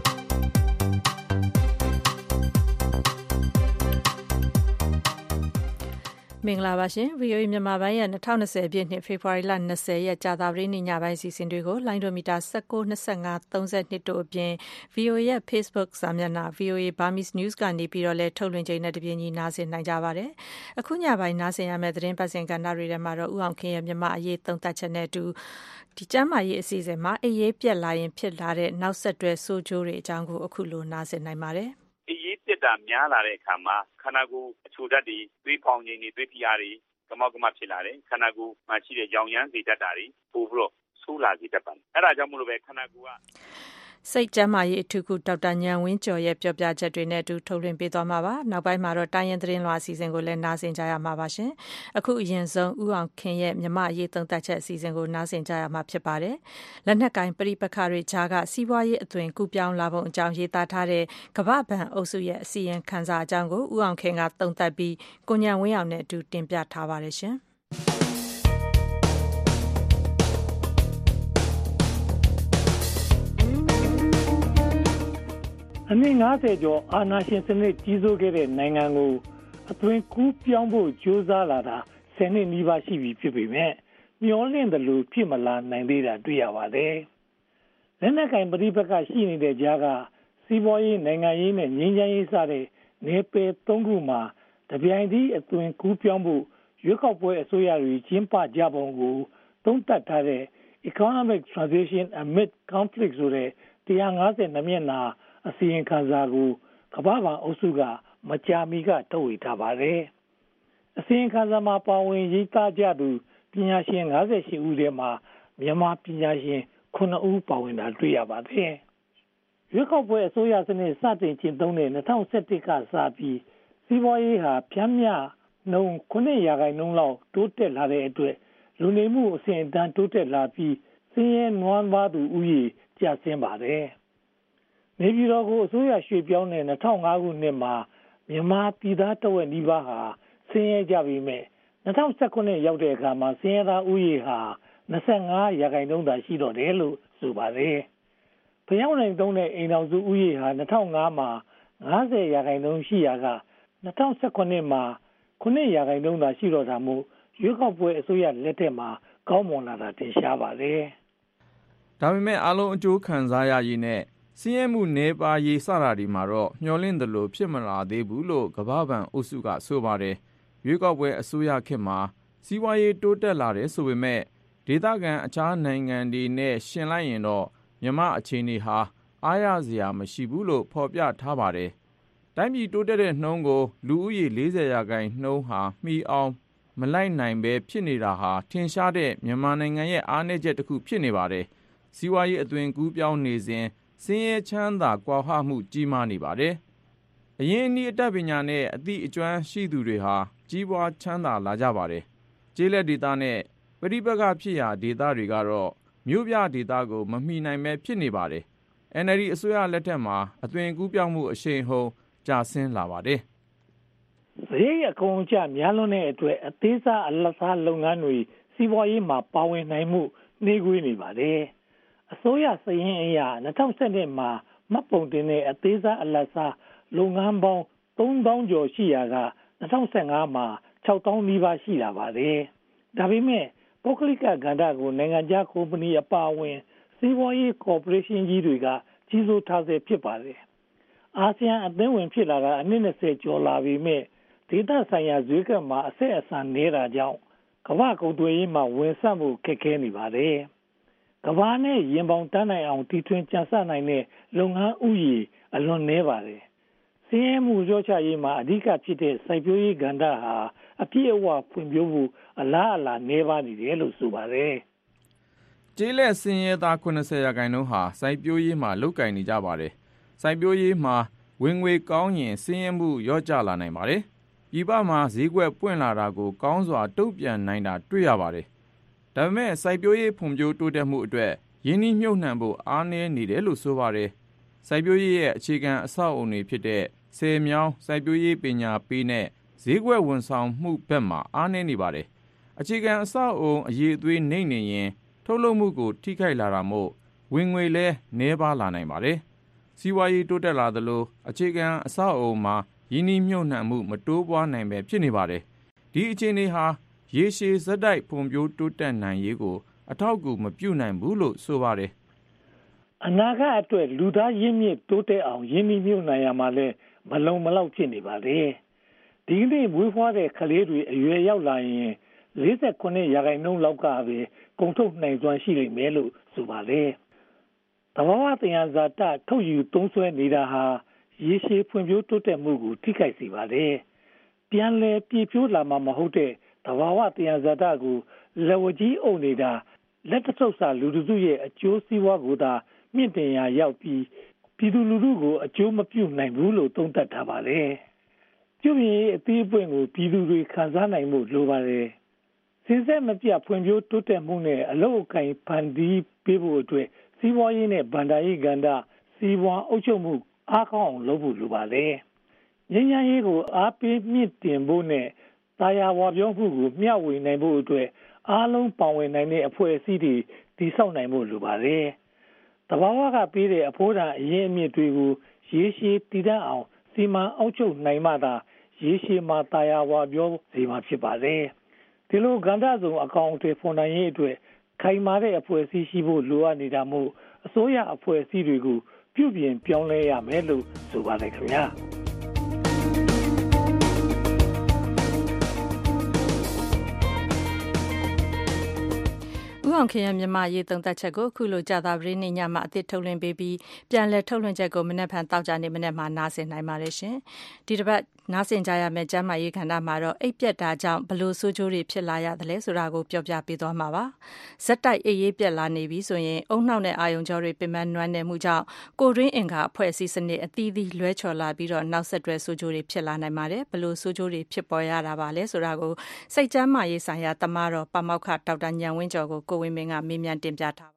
မင်္ဂလာပါရှင် ဗွီအိုအေ မြန်မာပိုင်းရဲ့၂၀၂၀ပြည့်နှစ်ဖေဖော်ဝါရီလ၂၀ရက်ကြာသပတေးနေ့ညပိုင်းအစီအစဉ်တွေကိုလိုင်းဒိုမီတာ၁၉ ၂၅ ၃၂တို့အပြင် ဗွီအိုအေရဲ့ Facebook စာမျက်နှာ ဗွီအိုအေ Burmese News ကနေပြီးတော့လည်းထုတ်လွှင့်ချိန်နဲ့တပြေးညီနားဆင်နိုင်ကြပါတယ်။အခုညပိုင်းနားဆင်ရမယ့်သတင်းပတ်စဉ်ကဏ္ဍတွေထဲမှာတော့ဦးအောင်ခင်ရဲ့မြန်မာအရေးသုံးသပ်ချက်နဲ့အတူဒီကျမ်းမာရေးအစီအစဉ်မှာအေးရေးပြက်လာရင်ဖြစ်လာတဲ့နောက်ဆက်တွဲဆိုးကျိုးတွေအကြောင်းကိုအခုလိုနားဆင်နိုင်ပါတယ်။အေးရေးပြက်တာများလာတဲ့အခါမှာခန္ဓာကိုယ်အချိုဓာတ်တွေသွေးဖောင်ခြင်းတွေသွေးဖိအားတွေကမောက်ကမဖြစ်လာတယ်ခန္ဓာကိုယ်မှာရှိတဲ့ရောင်ရမ်းစေတတ်တာတွေပို့ပြီးတော့ဆိုးလာစေတတ်ပါတယ်အဲ့ဒါကြောင့်မလို့ပဲခန္ဓာကိုယ်ကစိတ်ကျန်းမာရေးအထူးကုဒေါက်တာဉာဏ်ဝင်းကျော်ရဲ့ပြောပြချက်တွေနဲ့အတူထုတ်လွှင့်ပေးသွားမှာပါနောက်ပိုင်းမှာတော့တိုင်းရင်းသတင်းလွှာအစီအစဉ်ကိုလည်းနားဆင်ကြရမှာပါရှင်အခုအရင်ဆုံးဦးအောင်ခင်ရဲ့မြမအရေးသုံးသပ်ချက်အစီအစဉ်ကိုနားဆင်ကြရမှာဖြစ်ပါတယ်လက်နက်ကိုင်ပရိပခတွေကြားကစီးပွားရေးအသွင်ကူးပြောင်းလာပုံအကြောင်းရေးသားထားတဲ့ကမ္ဘာ့ဘဏ်အုပ်စုရဲ့အစီရင်ခံစာအကြောင်းကိုဦးအောင်ခင်ကသုံးသပ်ပြီးကိုဉာဏ်ဝင်းအောင်နဲ့အတူတင်ပြထားပါတယ်ရှင်အနည်းငါးဆယ်ကျော်အာဏာရှင်စနစ်ကြီးစိုးခဲ့တဲ့နိုင်ငံကိုအသွင်ကူးပြောင်းဖို့ကြိုးစားလာတာဆယ်နှစ်နီးပါးရှိပြီဖြစ်ပေမဲ့မျောလင့်တယ်လို့ဖြစ်မလာနိုင်သေးတာတွေ့ရပါတယ်။လက်နက်ကင်ပဋိပက္ခရှိနေတဲ့ကြားကစီးပွားရေးနိုင်ငံရေးနဲ့ငြိမ်းချမ်းရေးစတဲ့နယ်ပယ်သုံးခုမှာတပြိုင်တည်းအသွင်ကူးပြောင်းဖို့ရွေးကောက်ပွဲအစိုးရတွေကျင်းပကြပုံကိုသုံးသပ်ထားတဲ့ Economic Transition Amid Conflict ဆိုတဲ့one hundred fifty-twoမျက်နှာအစီရင်ခံစာကိုကမ္ဘာ့ဘဏ်အုပ်စုကမကြာမီကထုတ်ဝေထားပါတယ်။အစီရင်ခံစာမှာပါဝင်ရေးသားကြသူပညာရှင်fifty-eightဦးထဲမှာမြန်မာပညာရှင်nineဦးပါဝင်တာတွေ့ရပါတယ်။ရွေးကောက်ပွဲအစိုးရစနစ်စတင်ကျင့်သုံးတဲ့two thousand elevenကစပြီးစီးပွားရေးဟာဖြန့်မြနှုန်းnineရာခိုင်နှုန်းလောက်တိုးတက်လာတဲ့အတွက်လူနေမှုအဆင့်အတန်းတိုးတက်လာပြီးဆင်းရဲနွမ်းပါးသူဦးရေကျဆင်းပါတယ်။နေပြည်တော်ကိုအစိုးရရွှေ့ပြောင်းတဲ့two thousand fiveခုနှစ်မှာမြန်မာပြည်သားတဝက်နီးပါးဟာဆင်းရဲကြပြီမဲ့two thousand seventeenရောက်တဲ့အခါမှာဆင်းရဲသားဦးရေဟာtwenty-fiveရာခိုင်နှုန်းသာရှိတော့တယ်လို့ဆိုပါတယ်။ဖျောင်းနိုင်သုံးတဲ့အိမ်တော်စုဦးရေဟာtwo thousand fiveမှာfiftyရာခိုင်နှုန်းရှိရာကtwo thousand seventeenမှာnineရာခိုင်နှုန်းသာရှိတော့တာမို့ရွေးကောက်ပွဲအစိုးရလက်ထက်မှာကောင်းမွန်လာတာတင်ရှားပါတယ်။ဒါပေမဲ့အလုံးအကျိုးခံစားရရေးနဲ့ဆင်းရဲမှုနည်းပါးရေးစတာတွေမှာတော့မျှော်လင့်သလိုဖြစ်မလာသေးဘူးလို့ကမ္ဘာ့ဘဏ်အုပ်စုကဆိုပါတယ်။ရွေးကောက်ပွဲအစိုးရခေတ်မှာစီးပွားရေးတိုးတက်လာတယ်ဆိုပေမဲ့ဒေသခံအခြားနိုင်ငံတွေနဲ့ယှဉ်လိုက်ရင်တော့မြန်မာအခြေအနေဟာအားရစရာမရှိဘူးလို့ဖော်ပြထားပါတယ်။တိုင်းပြည်တိုးတက်တဲ့နှုန်းကိုလူဦးရေfortyရာခိုင်နှုန်းဟာမီအောင်မလိုက်နိုင်ပဲဖြစ်နေတာဟာထင်ရှားတဲ့မြန်မာနိုင်ငံရဲ့အားနည်းချက်တစ်ခုဖြစ်နေပါတယ်။စီးပွားရေးအသွင်ကူးပြောင်းနေစဉ်ဆင်းရဲချမ်းသာကွာဟမှုကြီးမားနေပါတယ်။အရင်းအနှီးအတတ်ပညာနဲ့အသည့်အကျွမ်းရှိသူတွေဟာကြီးပွားချမ်းသာလာကြပါတယ်။ကျေးလက်ဒေသနဲ့ပဋိပက္ခဖြစ်ရာဒေသတွေကတော့မြို့ပြဒေသကိုမမီနိုင်ပဲဖြစ်နေပါတယ်။ N L D အစိုးရလက်ထက်မှာအသွင်ကူးပြောင်းမှုအရှိန်ဟုန်ကျဆင်းလာပါတယ်။ဈေးအကုန်အကျများလွန်းတဲ့အတွက်အသေးစားအလတ်စားလုပ်ငန်းတွေစီးပွားရေးမှာပါဝင်နိုင်မှုနှေးကွေးနေပါတယ်။အစိုးရစရင်းအရtwo thousand twelveမှာမှတ်ပုံတင်တဲ့အသေးစားအလတ်စားလုပ်ငန်းပေါင်းthree thousandကျော်ရှိရာကtwo thousand fifteenမှာsix thousandနီးပါးရှိလာပါတယ်။ဒါပေမဲ့ပုဂ္ဂလိကကဏ္ဍကိုနိုင်ငံခြားကုမ္ပဏီအပါအဝင်စီးပွားရေးကော်ပိုရေးရှင်းကြီးတွေကကြီးစိုးထားစေဖြစ်ပါတယ်။အာဆီယံအသင်းဝင်ဖြစ်လာတာအနှစ်twentyကျော်လာပြီမဲ့ဒေသဆိုင်ရာဈေးကွက်မှာအဆက်အဆံနေတာကြောင့်ကမ္ဘာကုန်သွယ်ရေးမှာဝင်ဆံ့မှုခက်ခဲနေပါတယ်။ကမ္ဘာနဲ့ရင်ပေါင်တန်းနိုင်အောင်တီထွင်ကြံစနိုင်တဲ့လုပ်ငန်းဥယျာဉ်အလွန်နည်းပါတယ်။ဆင်းရဲမှုကြောချရေးမှာအဓိကဖြစ်တဲ့စိုက်ပျိုးရေးကဏ္ဍဟာအပြည့်အဝဖွံ့ဖြိုးမှုအလားအလာနည်းပါးနေတယ်လို့ဆိုပါတယ်။ကျေးလက်ဆင်းရဲသားseventyရာခိုင်နှုန်းဟာစိုက်ပျိုးရေးမှာလုပ်ကိုင်နေကြပါတယ်။စိုက်ပျိုးရေးမှာဝင်ငွေကောင်းရင်ဆင်းရဲမှုလျော့ကျလာနိုင်ပါတယ်။ပြည်ပမှာဈေးကွက်ပွင့်လာတာကိုကောင်းစွာတုံ့ပြန်နိုင်တာတွေ့ရပါတယ်။ဒါပေမဲ့စိုက်ပျိုးရေးဖွံ့ဖြိုးတိုးတက်မှုအတွက်ရင်းနှီးမြှုပ်နှံဖို့အားနည်းနေတယ်လို့ဆိုပါတယ်။စိုက်ပျိုးရေးရဲ့အခြေခံအဆောက်အအုံတွေဖြစ်တဲ့ဆည်မြောင်းစိုက်ပျိုးရေးပညာပေးနဲ့ဈေးကွက်ဝန်ဆောင်မှုဘက်မှာအားနည်းနေပါတယ်။အခြေခံအဆောက်အုံအရေးအသွေးနှိမ့်နေရင်ထုတ်လုပ်မှုကိုထိခိုက်လာတာမို့ဝင်ငွေလည်းနှဲပါလာနိုင်ပါတယ်။စီးပွားရေးတိုးတက်လာသလိုအခြေခံအဆောက်အုံမှာရင်းနှီးမြှုပ်နှံမှုမတိုးပွားနိုင်ပဲဖြစ်နေပါတယ်။ဒီအခြေအနေဟာရေရှည်ဆက်တိုက်ဖွံ့ဖြိုးတိုးတက်နိုင်ရေးကိုအထောက်အကူမပြုနိုင်ဘူးလို့ဆိုပါတယ်။အနာဂတ်အတွက်လူသားရင်းမြစ်တိုးတက်အောင်ရင်းနှီးမြှုပ်နှံရမှာလဲမလုံမလောက်ဖြစ်နေပါတယ်။ဒီနေ့မွေးဖွားတဲ့ကလေးတွေအရွယ်ရောက်လာရင်၄၉ရာခိုင်နှုန်းလောက်ကပဲကုန်ထုတ်နိုင်စွမ်းရှိလိမ့်မယ်လို့ဆိုပါတယ်။သဘာဝသယံဇာတထုတ်ယူသုံးစွဲနေတာဟာရေရှည်ဖွံ့ဖြိုးတိုးတက်မှုကိုထိခိုက်စေပါတယ်။ပြန်လည်ပြည့်ဖြိုးလာမှာမဟုတ်တဲ့သဘာဝသယံဇာတကိုလက်ဝကြီးအုပ်နေတာလက်တဆုပ်စာလူတစုရဲ့အကျိုးစီးပွားကိုသာမြင့်တင်ရာရောက်ပြီးပြည်သူလူထုကိုအကျိုးမပြုနိုင်ဘူးလို့သုံးသပ်ထားပါတယ်။ပြုပြင်ရေးအသေးအပွင့်ကိုပြည်သူတွေခံစားနိုင်မှုလိုပါတယ်။စဉ်ဆက်မပြတ်ဖွံ့ဖြိုးတိုးတက်မှုနဲ့အလုပ်အကိုင်ဖန်တီးပေးဖို့အတွက်စီးပွားရေးနဲ့ဗန္ဒာရေးကဏ္ဍစီးပွားအုပ်ချုပ်မှုအားကောင်းအောင်လုပ်ဖို့လိုပါတယ်။ငြိမ်းချမ်းရေးကိုအားပေးမြင့်တင်ဖို့နဲ့တာယာဝပြောမှုကိုမျှဝေနိုင်ဖို့အတွက်အားလုံးပါဝင်နိုင်တဲ့အဖွဲ့အစည်းတွေတည်ဆောက်နိုင်ဖို့လိုပါတယ်။တဘာဝကပေးတဲ့အဖို့တန်အရင်အမြင့်တွေကိုရေရှည်တည်တံ့အောင်စီမံအုပ်ချုပ်နိုင်မှသာရေရှည်မှာတာယာဝပြောစီမှာဖြစ်ပါတယ်။ဒီလိုကဏ္ဍစုံအကောင်အထည်ဖော်နိုင်ရေးအတွက်ခိုင်မာတဲ့အဖွဲ့အစည်းရှိဖို့လိုအပ်နေတာမို့အစိုးရအဖွဲ့အစည်းတွေကိုပြုပြင်ပြောင်းလဲရမယ်လို့ဆိုပါတယ်ခင်ဗျာ။ဦးအောင်ခင်ရဲ့မြန်မာရေးသုံးသက်ချက်ကိုအခုလိုကြာသာပတေးနေ့ညမှာအသစ်ထုတ်လွှင့်ပေးပြီးပြန်လည်ထုတ်လွှင့်ချက်ကိုမနေ့ဖန်တောက်ကြနေမနေ့မှာနားဆင်နိုင်ပါတယ်ရှင်။ဒီတစ်ပတ်နားဆင်ကြရမယ့်ကျမ်းမာရေးခန္ဓာမှာတော့အိပ်ပြက်တာကြောင့်ဘလို့ဆိုးကျိုးတွေဖြစ်လာရတယ်လဲဆိုတာကိုပြောပြပေးသွားမှာပါ။ဇက်တိုက်အိပ်ရေးပြက်လာနေပြီဆိုရင်အုံနှောက်နဲ့အာယုံကြောတွေပင်ပန်းနွမ်းနယ်မှုကြောင့်ကိုယ်တွင်းအင်္ဂါအဖွဲ့အစည်းစနစ်အသီးသီးလွဲချော်လာပြီးတော့နောက်ဆက်တွဲဆိုးကျိုးတွေဖြစ်လာနိုင်ပါတယ်။ဘလို့ဆိုးကျိုးတွေဖြစ်ပေါ်ရတာပါလဲဆိုတာကိုစိတ်ကျမ်းမာရေးဆိုင်ရာတမတော်ပမောက္ခဒေါက်တာဉာဏ်ဝင်းကျော်ကိုကိုဝင်းမင်းကမေးမြန်းတင်ပြထား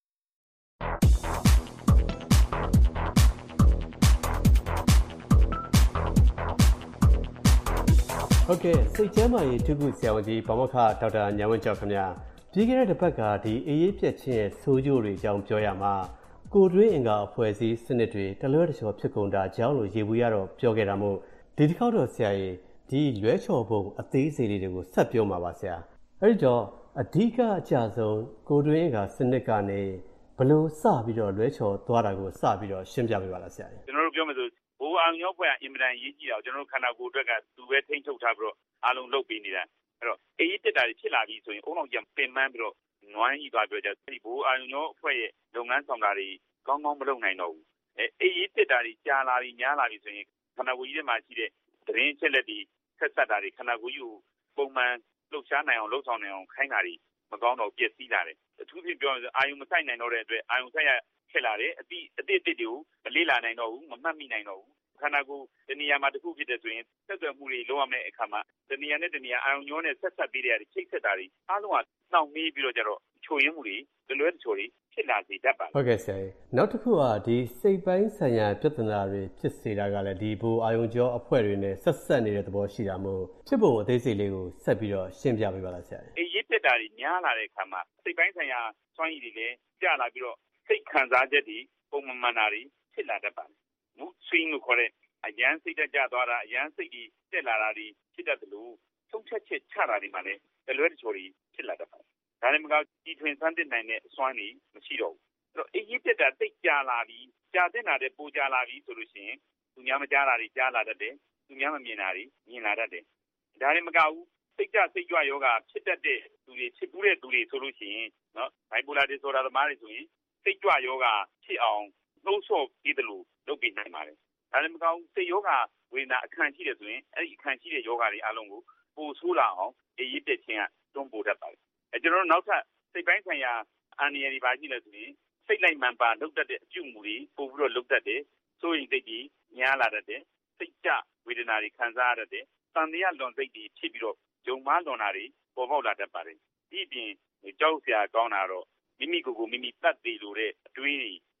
ဟုတ်ကဲ့စိတ်ကျမ်းမာရေးဒုက္ခဆရာဝန်ကြီးဗမောက္ခဒေါက်တာဉာဏ်ဝင်းကျော်ခင်ဗျာပြီးခဲ့တဲ့တစ်ပတ်ကဒီအေးအေးပြက်ချင်းရဲ့ဆိုးကျိုးတွေအကြောင်းပြောရမှာကိုယ်တွင်းအင်္ဂါအဖွဲ့အစည်းစနစ်တွေတလွဲတချော်ဖြစ်ကုန်တာကြောင်းလို့ရေဘူးရတော့ပြောခဲ့တာမို့ဒီတစ်ခေါက်တော့ဆရာကြီးဒီလွဲချော်ပုံအသေးစိတ်လေးတွေကိုဆက်ပြောမှာပါဆရာအဲ့ဒီတော့အဓိကအကျဆုံးကိုယ်တွင်းအင်္ဂါစနစ်ကနေဘလို့စပြီးတော့လွဲချော်သွားတာကိုစပြီးတော့ရှင်းပြပေးပါလားဆရာကြီးကျွန်တော်တို့ပြောမယ်ဆိုဘိုးအောင်ရောက်ဖွဲ့အင်မတန်ရေးကြည့်တာကျွန်တော်တို့ခန္ဓာကိုယ်အတွက်ကသူပဲထိန်းချုပ်ထားပြီးတော့အားလုံးလုပ်ပေးနေတာအဲ့တော့အေးတက်တာတွေဖြစ်လာပြီဆိုရင်အုံအောင်ကြပင်ပန်းပြီးတော့နွမ်းကြီးသွားပြောကြဒီဘိုးအောင်ရောက်ဖွဲ့ရဲ့လုပ်ငန်းဆောင်တာတွေကောင်းကောင်းမလုပ်နိုင်တော့ဘူးအဲအေးတက်တာတွေကြာလာပြီများလာပြီဆိုရင်ခန္ဓာကိုယ်ကြီးထဲမှာရှိတဲ့သတင်းချက်လက်တွေဆက်ဆက်တာတွေခန္ဓာကိုယ်ကြီးကိုပုံမှန်လှုပ်ရှားနိုင်အောင်လှုပ်ဆောင်နိုင်အောင်ခိုင်းတာတွေမကောင်းတော့ပြည့်စည်လာတယ်အထူးဖြင့်ပြောရင်အာယုံမဆိုင်နိုင်တော့တဲ့အတွက်အာယုံဆိုင်ရဖြစ်လာတယ်အတိအတိအတိတွေကိုမလေ့လာနိုင်တော့ဘူးမမှတ်မိနိုင်တော့ဘူးခန္ဓာကိုယ်တဏှာမှာတစ်ခုဖြစ်တဲ့ဆိုရင်ဆက်သွယ်မှုတွေလုံးဝမဲ့အခါမှာတဏှာနဲ့တဏှာအာယုံညောနဲ့ဆက်ဆက်ပေးတဲ့ချိတ်ဆက်တာတွေအားလုံးကနှောင့်နှေးပြီးတော့ကြတော့ချိုရင်းမှုတွေတလွဲတချိုတွေဖြစ်လာစေတတ်ပါတယ်ဟုတ်ကဲ့ဆရာနောက်တစ်ခုကဒီစိတ်ပိုင်းဆိုင်ရာပြဿနာတွေဖြစ်စေတာကလည်းဒီဘူအာယုံကြောအဖွဲ့တွေနဲ့ဆက်ဆက်နေတဲ့သဘောရှိတာမို့ဖြစ်ပုံအသေးစိတ်လေးကိုဆက်ပြီးတော့ရှင်းပြပေးပါလားဆရာအေးရစ်တက်တာတွေများလာတဲ့အခါမှာစိတ်ပိုင်းဆိုင်ရာစွမ်းရည်တွေလည်းကျလာပြီးတော့စိတ်ခံစားချက်တွေပုံမှန်မှန်တာတွေဖြစ်လာတတ်ပါတယ်မူဆွေးလို့ခေါ်တဲ့အရန်စိတ်တက်ကြသွားတာအရန်စိတ်ကြီးတက်လာတာတွေဖြစ်တတ်တယ်လို့သုံးချက်ချက်ချတာတွေမှလည်းတလွဲတချိုတွေဖြစ်လာတတ်ပါတယ်ဒါနဲ့မကောကြီးထွင်ဆန်းသစ်နိုင်တဲ့အစွမ်းတွေမရှိတော့ဘူးအဲ့တော့အေးရစ်တက်တာတိတ်ကြလာပြီးကြာတဲ့နာတဲ့ပိုကြလာပြီးဆိုလို့ရှိရင်သူများမကြားတာတွေကြားလာတတ်တယ်သူများမမြင်တာတွေမြင်လာတတ်တယ်ဒါနဲ့မကောဘူးစိတ်ကြစိတ်ကြွယောဂဖြစ်တတ်တဲ့သူတွေဖြစ်ဘူးတဲ့သူတွေဆိုလို့ရှိရင်နော်ဘိုင်ပိုလာဒီဆိုဒါသမားတွေဆိုရင်စိတ်ကြွယောဂဖြစ်အောင်နှိုးဆော့ပြီးတယ်လို့လုပ်ပြနိုင်ပါတယ်ဒါလည်းမကောင်းစိတ်ယောဂဝေဒနာအခန့်ရှိတယ်ဆိုရင်အဲ့ဒီအခန့်ရှိတဲ့ယောဂတွေအလုံးကိုပိုဆိုးလာအောင်အေးရစ်တက်ခြင်းကတွန်းပို့တတ်ပါတယ်အဲကျွန်တော်တို့နောက်ထပ်စိတ်ပိုင်းဆိုင်ရာအန္တရာယ်တွေပါရှိလဲဆိုရင်စိတ်လိုက်မှန်ပါလုပ်တတ်တဲ့အပြုမှုတွေပို့ပြီးတော့လုပ်တတ်တယ်ဆိုရင်စိတ်ကြီးများလာတတ်တယ်စိတ်ကြဝေဒနာတွေခံစားရတတ်တယ်တန်တရားလွန်စိတ်တွေဖြစ်ပြီးတော့ဂျုံမားလွန်တာတွေပေါ်ပေါက်လာတတ်ပါတယ်ဒီအပြင်ကြောက်စရာကောင်းတာတော့မိမိကိုယ်ကိုမိမိတတ်သိလို့တဲ့အတွေးတွေဝ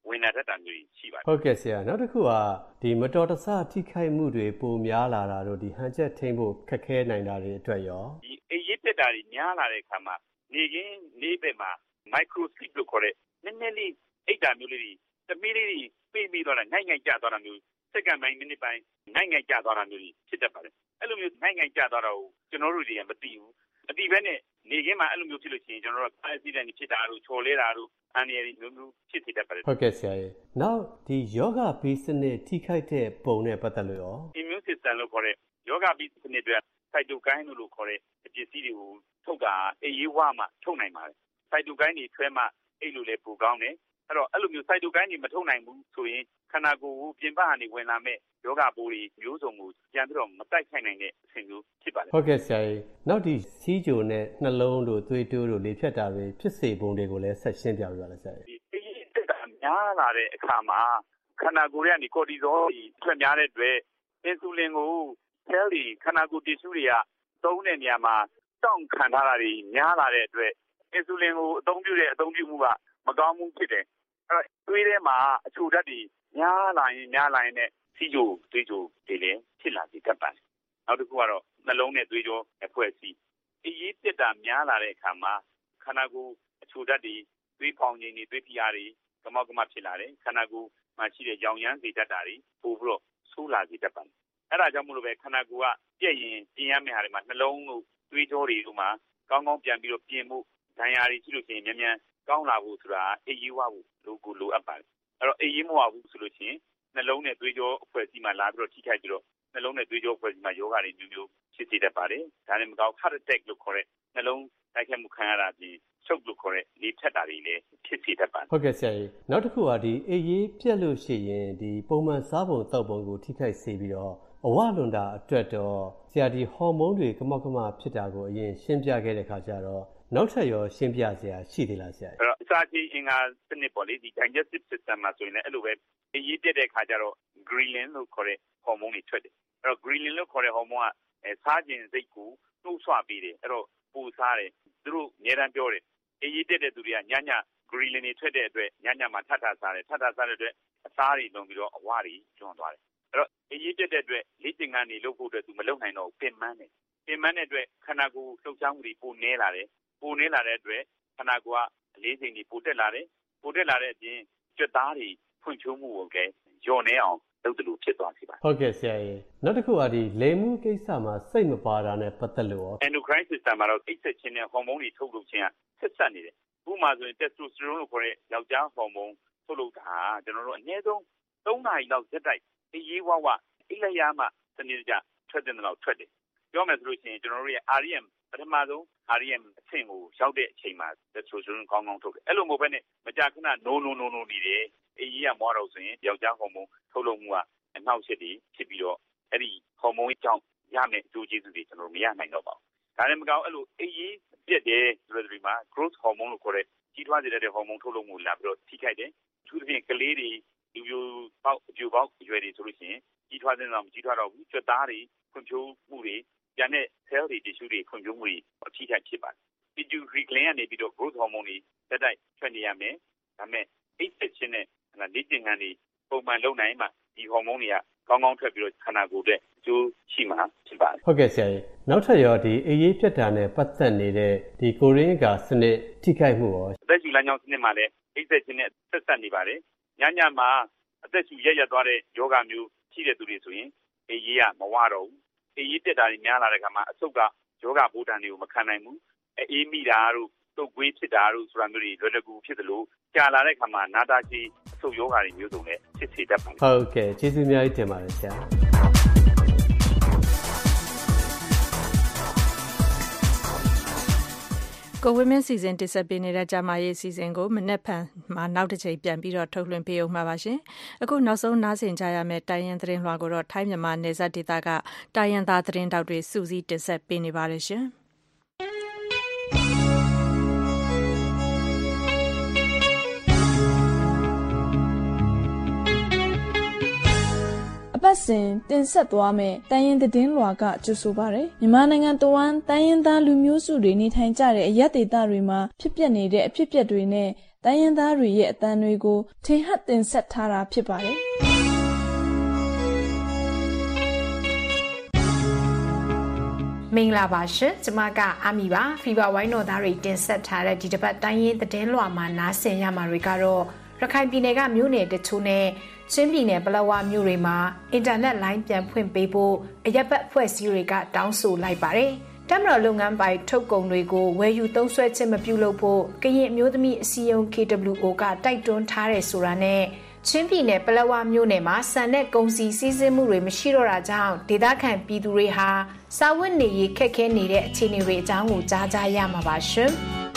ဝင်လာတတ်တာမျိုးရှိပါတယ်ဟုတ်ကဲ့ဆရာနောက်တစ်ခုကဒီမတော်တဆထိခိုက်မှုတွေပိုများလာတာတို့ဒီဟန်ချက်ထိန်းဖို့ခက်ခဲနိုင်တာတွေအတွက်ရောဒီအေးရစ်တက်တာတွေများလာတဲ့အခါမှာနေကင်းနေဘက်မှာ microsleep လို့ခေါ်တဲ့နည်းနည်းလေးအိတ်တာမျိုးလေးတွေတမီးလေးတွေပြေးပြီးတော့ငိုက်ငိုက်ကျသွားတာမျိုးစက္ကန့်ပိုင်းမိနစ်ပိုင်းငိုက်ငိုက်ကျသွားတာမျိုးဖြစ်တတ်ပါတယ်အဲ့လိုမျိုးငိုက်ငိုက်ကျသွားတာကိုကျွန်တော်တို့တွေကမသိဘူးအတိပဲနဲ့နေကင်းမှာအဲ့လိုမျိုးဖြစ်လို့ရှိရင်ကျွန်တော်တို့ accident ဖြစ်တာတို့ချော်လဲတာတို့အန္တရာယ်မျိုးမျိုးဖြစ်စေတတ်ပါတယ်ဟုတ်ကဲ့ဆရာရေနောက်ဒီယောဂဘီစနစ်ထိခိုက်တဲ့ပုံနဲ့ပတ်သက်လို့ရော immune system လို့ခေါ်တဲ့ယောဂဘီစနစ်တွေ cytokine လို့ခေါ်တဲ့ပစ္စည်းတွေကိုထုတ်တာအေးရေးဝါမှထုတ်နိုင်ပါတယ် cytokine တွေထွဲမှအဲ့လိုလေပူကောင်းတယ်အဲ့တော့အဲ့လိုမျိုး cytokine တွေမထုတ်နိုင်ဘူးဆိုရင်ခန္ဓာကိုယ်ကိုပြင်ပကနေဝင်လာမဲ့ယောဂပိုးတွေမျိုးစုံကိုပြန်ပြီးတော့မတိုက်ခိုက်နိုင်တဲ့အဆင့်မျိုးဖြစ်ပါတယ်ဟုတ်ကဲ့ဆရာကြီးနောက်ဒီစီးကြိုနဲ့နှလုံးတို့သွေးတိုးတို့လေဖြတ်တာတွေဖြစ်စေပုံတွေကိုလည်းဆက်ရှင်းပြပြပါလားဆရာကြီးဒီအေးတက်တာများလာတဲ့အခါမှာခန္ဓာကိုယ်ရဲ့နီကိုတီဇောထွက်များတဲ့အတွက်အင်ဆူလင်ကိုဆဲလ်တွေခန္ဓာကိုယ်တစ်ရှူတွေကသုံးတဲ့နေရာမှာတောင့်ခံထားတာတွေများလာတဲ့အတွက်အင်ဆူလင်ကိုအသုံးပြုတဲ့အသုံးပြုမှုကမကောင်းမှုဖြစ်တယ်အဲ့တော့သွေးထဲမှာအချိုဓာတ်တွေများလာရင်များလာရင်နဲ့စီးကြိုသွေးကြိုတွေလည်းဖြစ်လာစေတတ်ပါတယ်နောက်တစ်ခုကတော့နှလုံးနဲ့သွေးကြောအဖွဲ့အစည်းအေးတက်တာများလာတဲ့အခါမှာခန္ဓာကိုယ်အချိုဓာတ်တွေသွေးပေါင်ခြင်းတွေသွေးဖိအားတွေကမောက်ကမဖြစ်လာတယ်ခန္ဓာကိုယ်မှာရှိတဲ့ရောင်ရမ်းစေတတ်တာတွေပို့ပြီးတော့ဆိုးလာစေတတ်ပါတယ်အဲ့ဒါကြောင့်မလို့ပဲခန္ဓာကိုယ်ကပြည့်ရင်ပြင်ရမယ့်ဟာတွေမှာနှလုံးတို့သွေးကြောတွေတို့မှာကောင်းကောင်းပြန်ပြီးတော့ပြင်ဖို့ဒဏ်ရာတွေရှိလို့ရှိရင်မြန်မြန်ကောင်းလာဖို့ဆိုတာအေးရေးဝဖို့လိုကိုလိုအပ်ပါတယ်အဲ့တော့အေးရေးမဝဘူးဆိုလို့ရှိရင်နှလုံးနဲ့သွေးကြောအဖွဲ့အစည်းမှာလာပြီးတော့ထိခိုက်ပြီးတော့နှလုံးနဲ့သွေးကြောအဖွဲ့အစည်းမှာယောဂတွေမျိုးမျိုးဖြစ်စေတတ်ပါတယ်ဒါနဲ့မကောင်း heart attack လို့ခေါ်တဲ့နှလုံးတိုက်ခိုက်မှုခံရတာပြီးချုပ်လို့ခေါ်တဲ့လေဖြတ်တာတွေလည်းဖြစ်စေတတ်ပါတယ်ဟုတ်ကဲ့ဆရာကြီးနောက်တစ်ခုကဒီအေးရေးပြက်လို့ရှိရင်ဒီပုံမှန်စားပုံတောက်ပုံကိုထိခိုက်စေပြီးတော့အဝလွန်တာအတွက်တော့ဆရာဒီဟော်မုန်းတွေကမောက်ကမဖြစ်တာကိုအရင်ရှင်းပြခဲ့တဲ့ခါကျတော့နောက်ထပ်ရောရှင်းပြစရာရှိသေးလားဆရာအဲ့တော့အစာချင်းအင်္ဂါစနစ်ပေါ့လေဒီ digestive system မှာဆိုရင်လည်းအဲ့လိုပဲအရေးတက်တဲ့ခါကျတော့ ghrelin လို့ခေါ်တဲ့ဟော်မုန်းတွေထွက်တယ်အဲ့တော့ ghrelin လို့ခေါ်တဲ့ဟော်မုန်းကအဲစားခြင်းစိတ်ကိုနှိုးဆွပေးတယ်အဲ့တော့ပူစားတယ်သူတို့အများတန်းပြောတယ်အရေးတက်တဲ့သူတွေကညည ghrelin တွေထွက်တဲ့အတွက်ညညမှာထပ်ထစားတယ်ထပ်ထစားတဲ့အတွက်အစားတွေလုံးပြီးတော့အဝတွေကျွန်းသွားတယ်အဲ့တော့အရေးတက်တဲ့အတွက်လေ့ကျင့်ခန်းတွေလုပ်ဖို့အတွက်သူမလုပ်နိုင်တော့ပင်ပန်းတယ်ပင်ပန်းတဲ့အတွက်ခန္ဓာကိုယ်လှုပ်ရှားမှုတွေပိုနေလာတယ်ပိုနေလာတဲ့အတွက်ခန္ဓာကိုယ်ကအလေးချိန်တွေပိုတက်လာတယ်ပိုတက်လာတဲ့အပြင်ကြွက်သားတွေဖွံ့ဖြိုးမှုကိုလည်းညှော်နေအောင်လုပ်တယ်လို့ဖြစ်သွားစေပါတယ်ဟုတ်ကဲ့ဆရာကြီးနောက်တစ်ခုကဒီလေမှုကိစ္စမှာစိတ်မပါတာနဲ့ပတ်သက်လို့ရော endocrine system မှာတော့အိတ်ဆက်ခြင်းနဲ့ဟော်မုန်းတွေထုတ်လုပ်ခြင်းကဆက်ဆက်နေတယ်ဥပမာဆိုရင် testosterone လို့ခေါ်တဲ့ယောက်ျားဟော်မုန်းထုတ်လုပ်တာကျွန်တော်တို့အနည်းဆုံးသုံးနာရီလောက်ရက်တိုက်အေးရေးဝဝအိတ်လက်ရမှစနစ်ကြထွက်တဲ့လောက်ထွက်တယ်ပြောမယ်ဆိုလို့ရှိရင်ကျွန်တော်တို့ရဲ့ R E M ပထမဆုံး R E M အဆင့်ကိုရောက်တဲ့အချိန်မှာ testosterone ကောင်းကောင်းထုတ်တယ်အဲ့လိုမဟုတ်ဘဲနဲ့မကြာခဏ no no no no နေတယ်အေးကြီးကမွားတော့ဆိုရင်ယောက်ျားဟော်မုန်းထုတ်လုပ်မှုကအနှောက်အယှက်တွေဖြစ်ပြီးတော့အဲ့ဒီဟော်မုန်းကြောင့်ရမယ့်အကျိုးကျေးဇူးတွေကျွန်တော်မရနိုင်တော့ပါဘူးဒါနဲ့မကောင်းအဲ့လိုအေးကြီးပြက်တယ်ဆိုတဲ့ဒီမှာ growth hormone လို့ခေါ်တဲ့ကြီးထွားစေတဲ့ဟော်မုန်းထုတ်လုပ်မှုလာပြီးတော့ထိခိုက်တယ်အထူးသဖြင့်ကလေးတွေလူပြိုပေါက်အပြိုပေါက်ရွယ်တွေဆိုလို့ရှိရင်ကြီးထွားတဲ့တော့မကြီးထွားတော့ဘူးကြွက်သားတွေဖွံ့ဖြိုးမှုတွေကျန်တဲ့ cell တွေ tissue တွေဖွံ့ဖြိုးမှုတွေအထိခိုက်ဖြစ်ပါတယ် pituitary gland ကနေပြီးတော့ growth hormone တွေတက်တိုက်ထွက်နေရမယ်ဒါပေမဲ့ အိတ်ဆက်ခြင်းနဲ့လေ့ကျင့်ခန်းတွေပုံမှန်လုပ်နိုင်မှဒီဟော်မုန်းတွေကကောင်းကောင်းထွက်ပြီးတော့ခန္ဓာကိုယ်အတွက်အကျိုးရှိမှာဖြစ်ပါတယ်ဟုတ်ကဲ့ဆရာကြီးနောက်ထပ်ရောဒီအေးရေးပြတ်တာနဲ့ပတ်သက်နေတဲ့ဒီကိုရင်းကစနစ်ထိခိုက်မှုရောအသက်ရှူလမ်းကြောင်းစနစ်မှာလည်းအိတ်ဆက်ခြင်းနဲ့ဆက်ဆက်နေပါတယ်ညညမှာအသက်ရှူရက်ရက်သွားတဲ့ယောဂမျိုးရှိတဲ့သူတွေဆိုရင်အေးရေးကမဝတော့ဘူးအေးရေးတက်တာတွေများလာတဲ့အခါမှာအဆုတ်ကယောဂဘိုးတန်တွေကိုမခံနိုင်ဘူးအေးမိတာတို့တုပ်ကွေးဖြစ်တာတို့ဆိုတာမျိုးတွေလွယ်လွယ်ကူဖြစ်သလိုကြာလာတဲ့အခါမှာနာတာချီအဆုတ်ယောဂတွေမျိုးစုံနဲ့ဖြစ်စေတတ်ပါတယ်ဟုတ်ကဲ့ကျေးဇူးအများကြီးတင်ပါတယ်ဆရာကိုဝင်းမင်းစီစဉ်တင်ဆက်ပေးနေတဲ့ဂျာမာရေးစီစဉ်ကိုမနေ့ဖန်မှာနောက်တစ်ချိန်ပြန်ပြီးတော့ထုတ်လွှင့်ပေးအောင်မှာပါရှင်အခုနောက်ဆုံးနားဆင်ကြရမယ့်တိုင်းရင်းသတင်းလွှာကိုတော့ထိုင်းမြန်မာနယ်စပ်ဒေသကတိုင်းရင်းသားသတင်းတောက်တွေစုစည်းတင်ဆက်ပေးနေပါတယ်ရှင်အပတ်စဉ်တင်ဆက်သွားမယ့်တိုင်းရင်းသတင်းလွှာကကြိုဆိုပါရယ်မြန်မာနိုင်ငံတဝန်းတိုင်းရင်းသားလူမျိုးစုတွေနေထိုင်ကြတဲ့အရပ်ဒေသတွေမှာဖြစ်ပျက်နေတဲ့အဖြစ်အပျက်တွေနဲ့တိုင်းရင်းသားတွေရဲ့အသံတွေကိုထင်ဟပ်တင်ဆက်ထားတာဖြစ်ပါတယ်မင်္ဂလာပါရှင်ကျမကအာမီပါဖီဗာဝိုင်းတော်သားတွေတင်ဆက်ထားတဲ့ဒီတစ်ပတ်တိုင်းရင်းသတင်းလွှာမှာနားဆင်ရမှာတွေကတော့ရခိုင်ပြည်နယ်ကမြို့နယ်တချို့နဲ့ချင်းပြည်နယ်ပလက်ဝမြို့တွေမှာအင်တာနက်လိုင်းပြန်ဖွင့်ပေးဖို့အရက်ဘတ်ဖွဲ့စည်းတွေကတောင်းဆိုလိုက်ပါတယ်တမတော်လုပ်ငန်းပိုင်ထုတ်ကုန်တွေကိုဝယ်ယူသုံးစွဲခြင်းမပြုလုပ်ဖို့ကရင်အမျိုးသမီးအစည်းအရုံး K W O ကတိုက်တွန်းထားတယ်ဆိုတာနဲ့ချင်းပြည်နယ်ပလက်ဝမြို့နယ်မှာစံတဲ့ကုန်စည်စည်းစိမ်မှုတွေမရှိတော့တာကြောင့်ဒေသခံပြည်သူတွေဟာစာဝတ်နေရေးခက်ခဲနေတဲ့အခြေအနေတွေအကြောင်းကိုကြားကြရမှာပါရှင်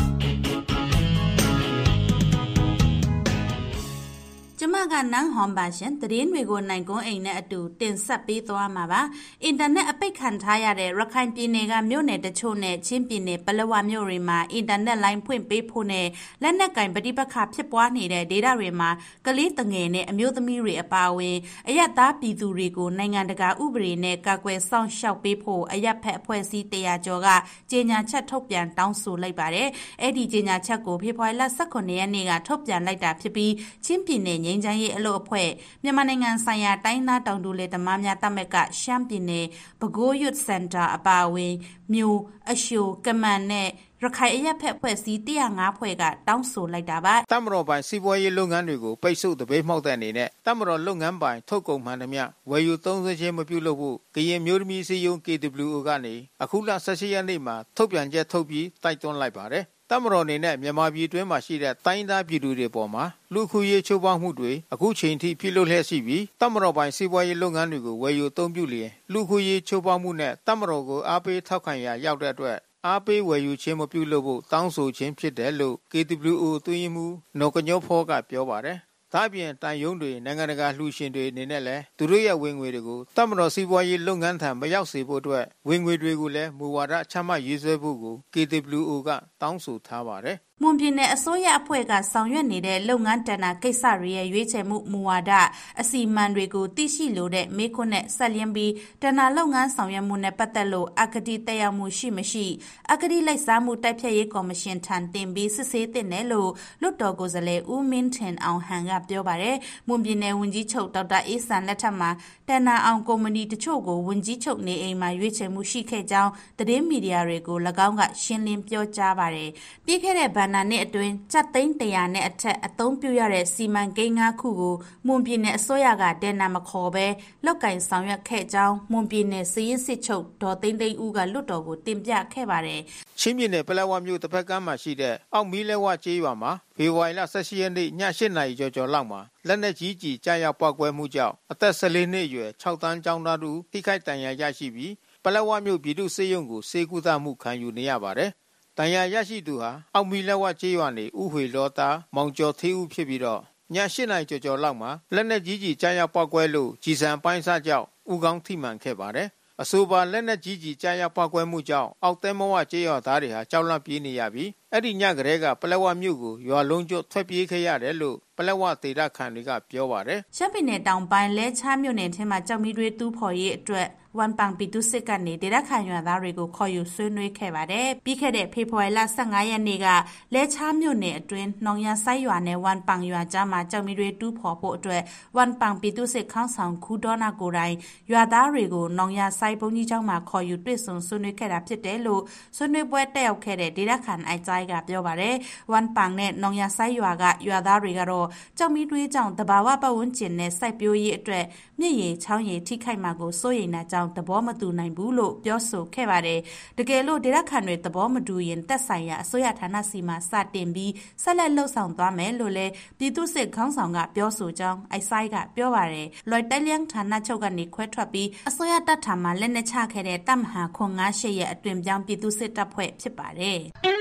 ကျမကနန်းဟွန်ပါရှင်သတင်းတွေကိုနိုင်ကွန်းအိမ်နဲ့အတူတင်ဆက်ပေးသွားမှာပါအင်တာနက်အပိတ်ခံထားရတဲ့ရခိုင်ပြည်နယ်ကမြို့နယ်တချို့နဲ့ချင်းပြည်နယ်ပလက်ဝမြို့တွေမှာအင်တာနက်လိုင်းဖွင့်ပေးဖို့နဲ့လက်နက်ကင်ပဋိပက္ခဖြစ်ပွားနေတဲ့ဒေသတွေမှာကလေးတငယ်နဲ့အမျိုးသမီးတွေအပါအဝင်အရက်သားပြည်သူတွေကိုနိုင်ငံတကာဥပဒေနဲ့ကာကွယ်စောင့်ရှောက်ပေးဖို့အရက်ဖက်အဖွဲ့အစည်းတရာကျော်ကကြေညာချက်ထုတ်ပြန်တောင်းဆိုလိုက်ပါတယ်အဲ့ဒီကြေညာချက်ကိုဖေဖော်ဝါရီလ၁၇ရက်နေ့ကထုတ်ပြန်လိုက်တာဖြစ်ပြီးချင်းပြည်နယ်ငြိမ်းချမ်းရေးအလို့အဖွဲ့မြန်မာနိုင်ငံဆိုင်ရာတိုင်းသားတောင်တူလေသမားများတပ်မကရှမ်းပြည်နယ်ပဲခူး Youth Center အပါအဝင်မြို့အရှိုကမန်နဲ့ရခိုင်အရက်ဖက်ဖွဲ့စည်း၁၀၅ဖွဲ့ကတောင်းဆိုလိုက်တာပါတပ်မတော်ပိုင်စီးပွားရေးလုပ်ငန်းတွေကိုပိတ်ဆို့တပိတ်မှောက်တဲ့အနေနဲ့တပ်မတော်လုပ်ငန်းပိုင်ထုတ်ကုန်မှန်သမျှဝယ်ယူသုံးစွဲခြင်းမပြုလုပ်ဖို့ကရင်မျိုးသမီးစည်းရုံး K W O ကနေအခုလ၁၈ရက်နေ့မှာထုတ်ပြန်ချက်ထုတ်ပြီးတိုက်တွန်းလိုက်ပါတယ်တပ်မတော်အနေနဲ့မြန်မာပြည်တွင်းမှာရှိတဲ့တိုင်းသားပြည်သူတွေပေါ်မှာလူခုရေးချိုးဖောက်မှုတွေအခုချိန်ထိပြုလုပ်လျက်ရှိပြီးတပ်မတော်ပိုင်စီးပွားရေးလုပ်ငန်းတွေကိုဝယ်ယူသုံးပြုလျင်လူခုရေးချိုးဖောက်မှုနဲ့တပ်မတော်ကိုအားပေးထောက်ခံရာရောက်တဲ့အတွက်အားပေးဝယ်ယူခြင်းမပြုလုပ်ဖို့တောင်းဆိုခြင်းဖြစ်တယ်လို့ K W O သွင်းမှုနော်ကညောဖောကပြောပါတယ်ဒါပြင်တန်ယုံတွေနိုင်ငံတကာလှူရှင်တွေအနေနဲ့လည်းသူတို့ရဲ့ဝင်ငွေတွေကိုတပ်မတော်စီးပွားရေးလုပ်ငန်းထံမရောက်စေဖို့အတွက်ဝင်ငွေတွေကိုလည်းမူဝါဒချမှတ်ရေးဆွဲဖို့ကို K W O ကတောင်းဆိုထားပါတယ်မွန်ပြည်နယ်အစိုးရအဖွဲ့ကဆောင်ရွက်နေတဲ့လုပ်ငန်းတဏ္ဍာကိစ္စတွေရဲ့ရွေးချယ်မှုမူဝါဒအစီအမံတွေကိုသိရှိလိုတဲ့မေးခွန်းနဲ့ဆက်လျင်းပြီးတဏ္ဍာလုပ်ငန်းဆောင်ရွက်မှုနဲ့ပတ်သက်လို့အကတိတက်ရောက်မှုရှိမရှိအကတိလိုက်စားမှုတိုက်ဖျက်ရေးကော်မရှင်ထံတင်ပြီးစစ်ဆေးတင်တယ်လို့လွှတ်တော်ကိုယ်စားလှယ်ဦးမင်းထင်အောင်ဟန်ကပြောပါတယ်မွန်ပြည်နယ်ဝန်ကြီးချုပ်ဒေါက်တာအေးဆန်လက်ထက်မှာတဏ္ဍာအောင်ကုမ္ပဏီတချို့ကိုဝန်ကြီးချုပ်နေအိမ်မှာရွေးချယ်မှုရှိခဲ့ကြောင်းသတင်းမီဒီယာတွေကို၎င်းကရှင်းလင်းပြောကြားပါတယ်ပြီးခဲ့တဲ့ဘဏ္ဍာနှစ်အတွင်းကျပ်သိန်းတရာနဲ့အထက်အသုံးပြုရတဲ့စီမံကိန်း၅ခုကိုမွန်ပြည်နယ်အစိုးရကဒဏ်နာမခေါ်ဘဲလောက်ကင်ဆောင်ရွက်ခဲ့ကြောင်းမွန်ပြည်နယ်စည်ရင်းစစ်ချုပ်ဒေါ်သိန်းသိန်းဦးကလွတ်တော်ကိုတင်ပြခဲ့ပါတယ်ချင်းပြည်နယ်ပလက်ဝမြို့တစ်ဖက်ကမ်းမှာရှိတဲ့အောက်မီးလဲဝကျေးရွာမှာဖေဖော်ဝါရီလ၁၈ရက်နေ့ည၈နာရီကျော်ကျော်လောက်မှာလက်နက်ကြီးကြီးကြားရောက်ပွားကွဲမှုကြောင့်အသက်၁၄နှစ်အရွယ်၆တန်းကျောင်းသားတို့ထိခိုက်ဒဏ်ရာရရှိပြီးပလက်ဝမြို့ပြည်သူ့ဆေးရုံကိုဆေးကုသမှုခံယူနေရပါတယ်တန်ရာရရှိသူဟာအောက်မီလက်ဝကျေးရွာနေဥဝေလောသားမောင်ကျော်သေးဦးဖြစ်ပြီးတော့ည၈နာရီကျော်ကျော်လောက်မှာလက်နက်ကြီးကြီးကြားရောက်ပောက်ကွဲလို့ကြီးစံပိုင်းစားကြောင့်ဥကောင်းထိမှန်ခဲ့ပါတယ်အဆိုပါလက်နက်ကြီးကြီးကြားရောက်ပောက်ကွဲမှုကြောင့်အောက်သဲမဝကျေးရွာသားတွေဟာကြောက်လန့်ပြေးနေရပြီးအဲ့ဒီညကလေးကပလက်ဝမြို့ကိုရွာလုံးကျွတ်ထွက်ပြေးခဲ့ရတယ်လို့ပလက်ဝဒေသခံတွေကပြောပါတယ်ရှမ်းပြည်နယ်တောင်ပိုင်းလဲချားမြို့နယ်ထဲမှာကြောက်မီတွေတူးဖော်ရေးအတွက်ဝန်ပန်ပီတုစစ်ကနေဒေသခံရွာသားတွေကိုခေါ်ယူဆွေးနွေးခဲ့ပါတယ်ပြီးခဲ့တဲ့ဖေဖော်ဝါရီလ၁၅ရက်နေ့ကလဲချားမြို့နယ်အတွင်းနောင်ရဆိုင်ရွာနဲ့ဝန်ပန်ရွာကြားမှာကြောက်မီတွေတူးဖော်ဖို့အတွက်ဝန်ပန်ပီတုစစ်ခေါင်းဆောင်ခူဒေါနာကိုတိုင်ရွာသားတွေကိုနောင်ရဆိုင်ဘုံကြီးကျောင်းမှာခေါ်ယူတွေ့ဆုံဆွေးနွေးခဲ့တာဖြစ်တယ်လို့ဆွေးနွေးပွဲတက်ရောက်ခဲ့တဲ့ဒေသခံအိုက်ကြိုင်ကပြောပါတယ်ဝန်ပန်နဲ့နောင်ရဆိုင်ရွာကရွာသားတွေကတော့ကြောက်မီတွေကြောင့်တဘာဝပတ်ဝန်းကျင်နဲ့စိုက်ပျိုးရေးအတွက်မြစ်ရည်ချောင်းရည်ထိခိုက်မှာကိုစိုးရိမ်တာကြောင့်သဘောမတူနိုင်ဘူးလို့ပြောဆိုခဲ့ပါတယ်တကယ်လို့ဒေသခံတွေသဘောမတူရင်တက်ဆိုင်ရာအစိုးရဌာနစီမှာစတင်ပြီးဆက်လက်လှုပ်ဆောင်သွားမယ်လို့လည်းပြည်သူ့စစ်ခေါင်းဆောင်ကပြောဆိုကြောင်းအိုက်ဆိုင်ကပြောပါတယ်လွိုက်တက်လျန်ဌာနချုပ်ကနေခွဲထွက်ပြီးအစိုးရတပ်ထံမှာလက်နက်ချခဲ့တဲ့တပ်မဟာခွန်၅ရှစ်ရဲ့အတွင်ပြောင်းပြည်သူ့စစ်တပ်ဖွဲ့ဖြစ်ပါတယ်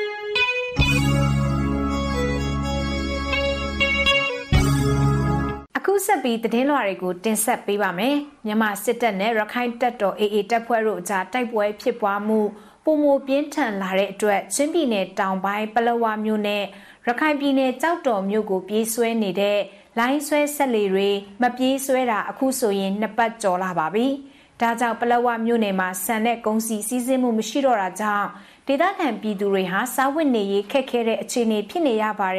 အခုဆက်ပြီးသတင်းလွှာတွေကိုတင်ဆက်ပေးပါမယ်မြန်မာစစ်တပ်နဲ့ရခိုင်တပ်တော် A A တပ်ဖွဲ့တို့အကြားတိုက်ပွဲဖြစ်ပွားမှုပုံမပြင်းထန်လာတဲ့အတွက်ချင်းပြည်နယ်တောင်ပိုင်းပလက်ဝမြို့နဲ့ရခိုင်ပြည်နယ်ကြောက်တော်မြို့ကိုပြေးဆွဲနေတဲ့လိုင်းဆွဲဆက်လေတွေမပြေးဆွဲတာအခုဆိုရင်နှစ်ပတ်ကျော်လာပါပြီဒါကြောင့်ပလက်ဝမြို့နယ်မှာဆန်တဲ့ကုန်စည်စည်းစိမ်မှုမရှိတော့တာကြောင့်ဒေသခံပြည်သူတွေဟာစားဝတ်နေရေးခက်ခဲတဲ့အခြေအနေဖြစ်နေရပါတယ်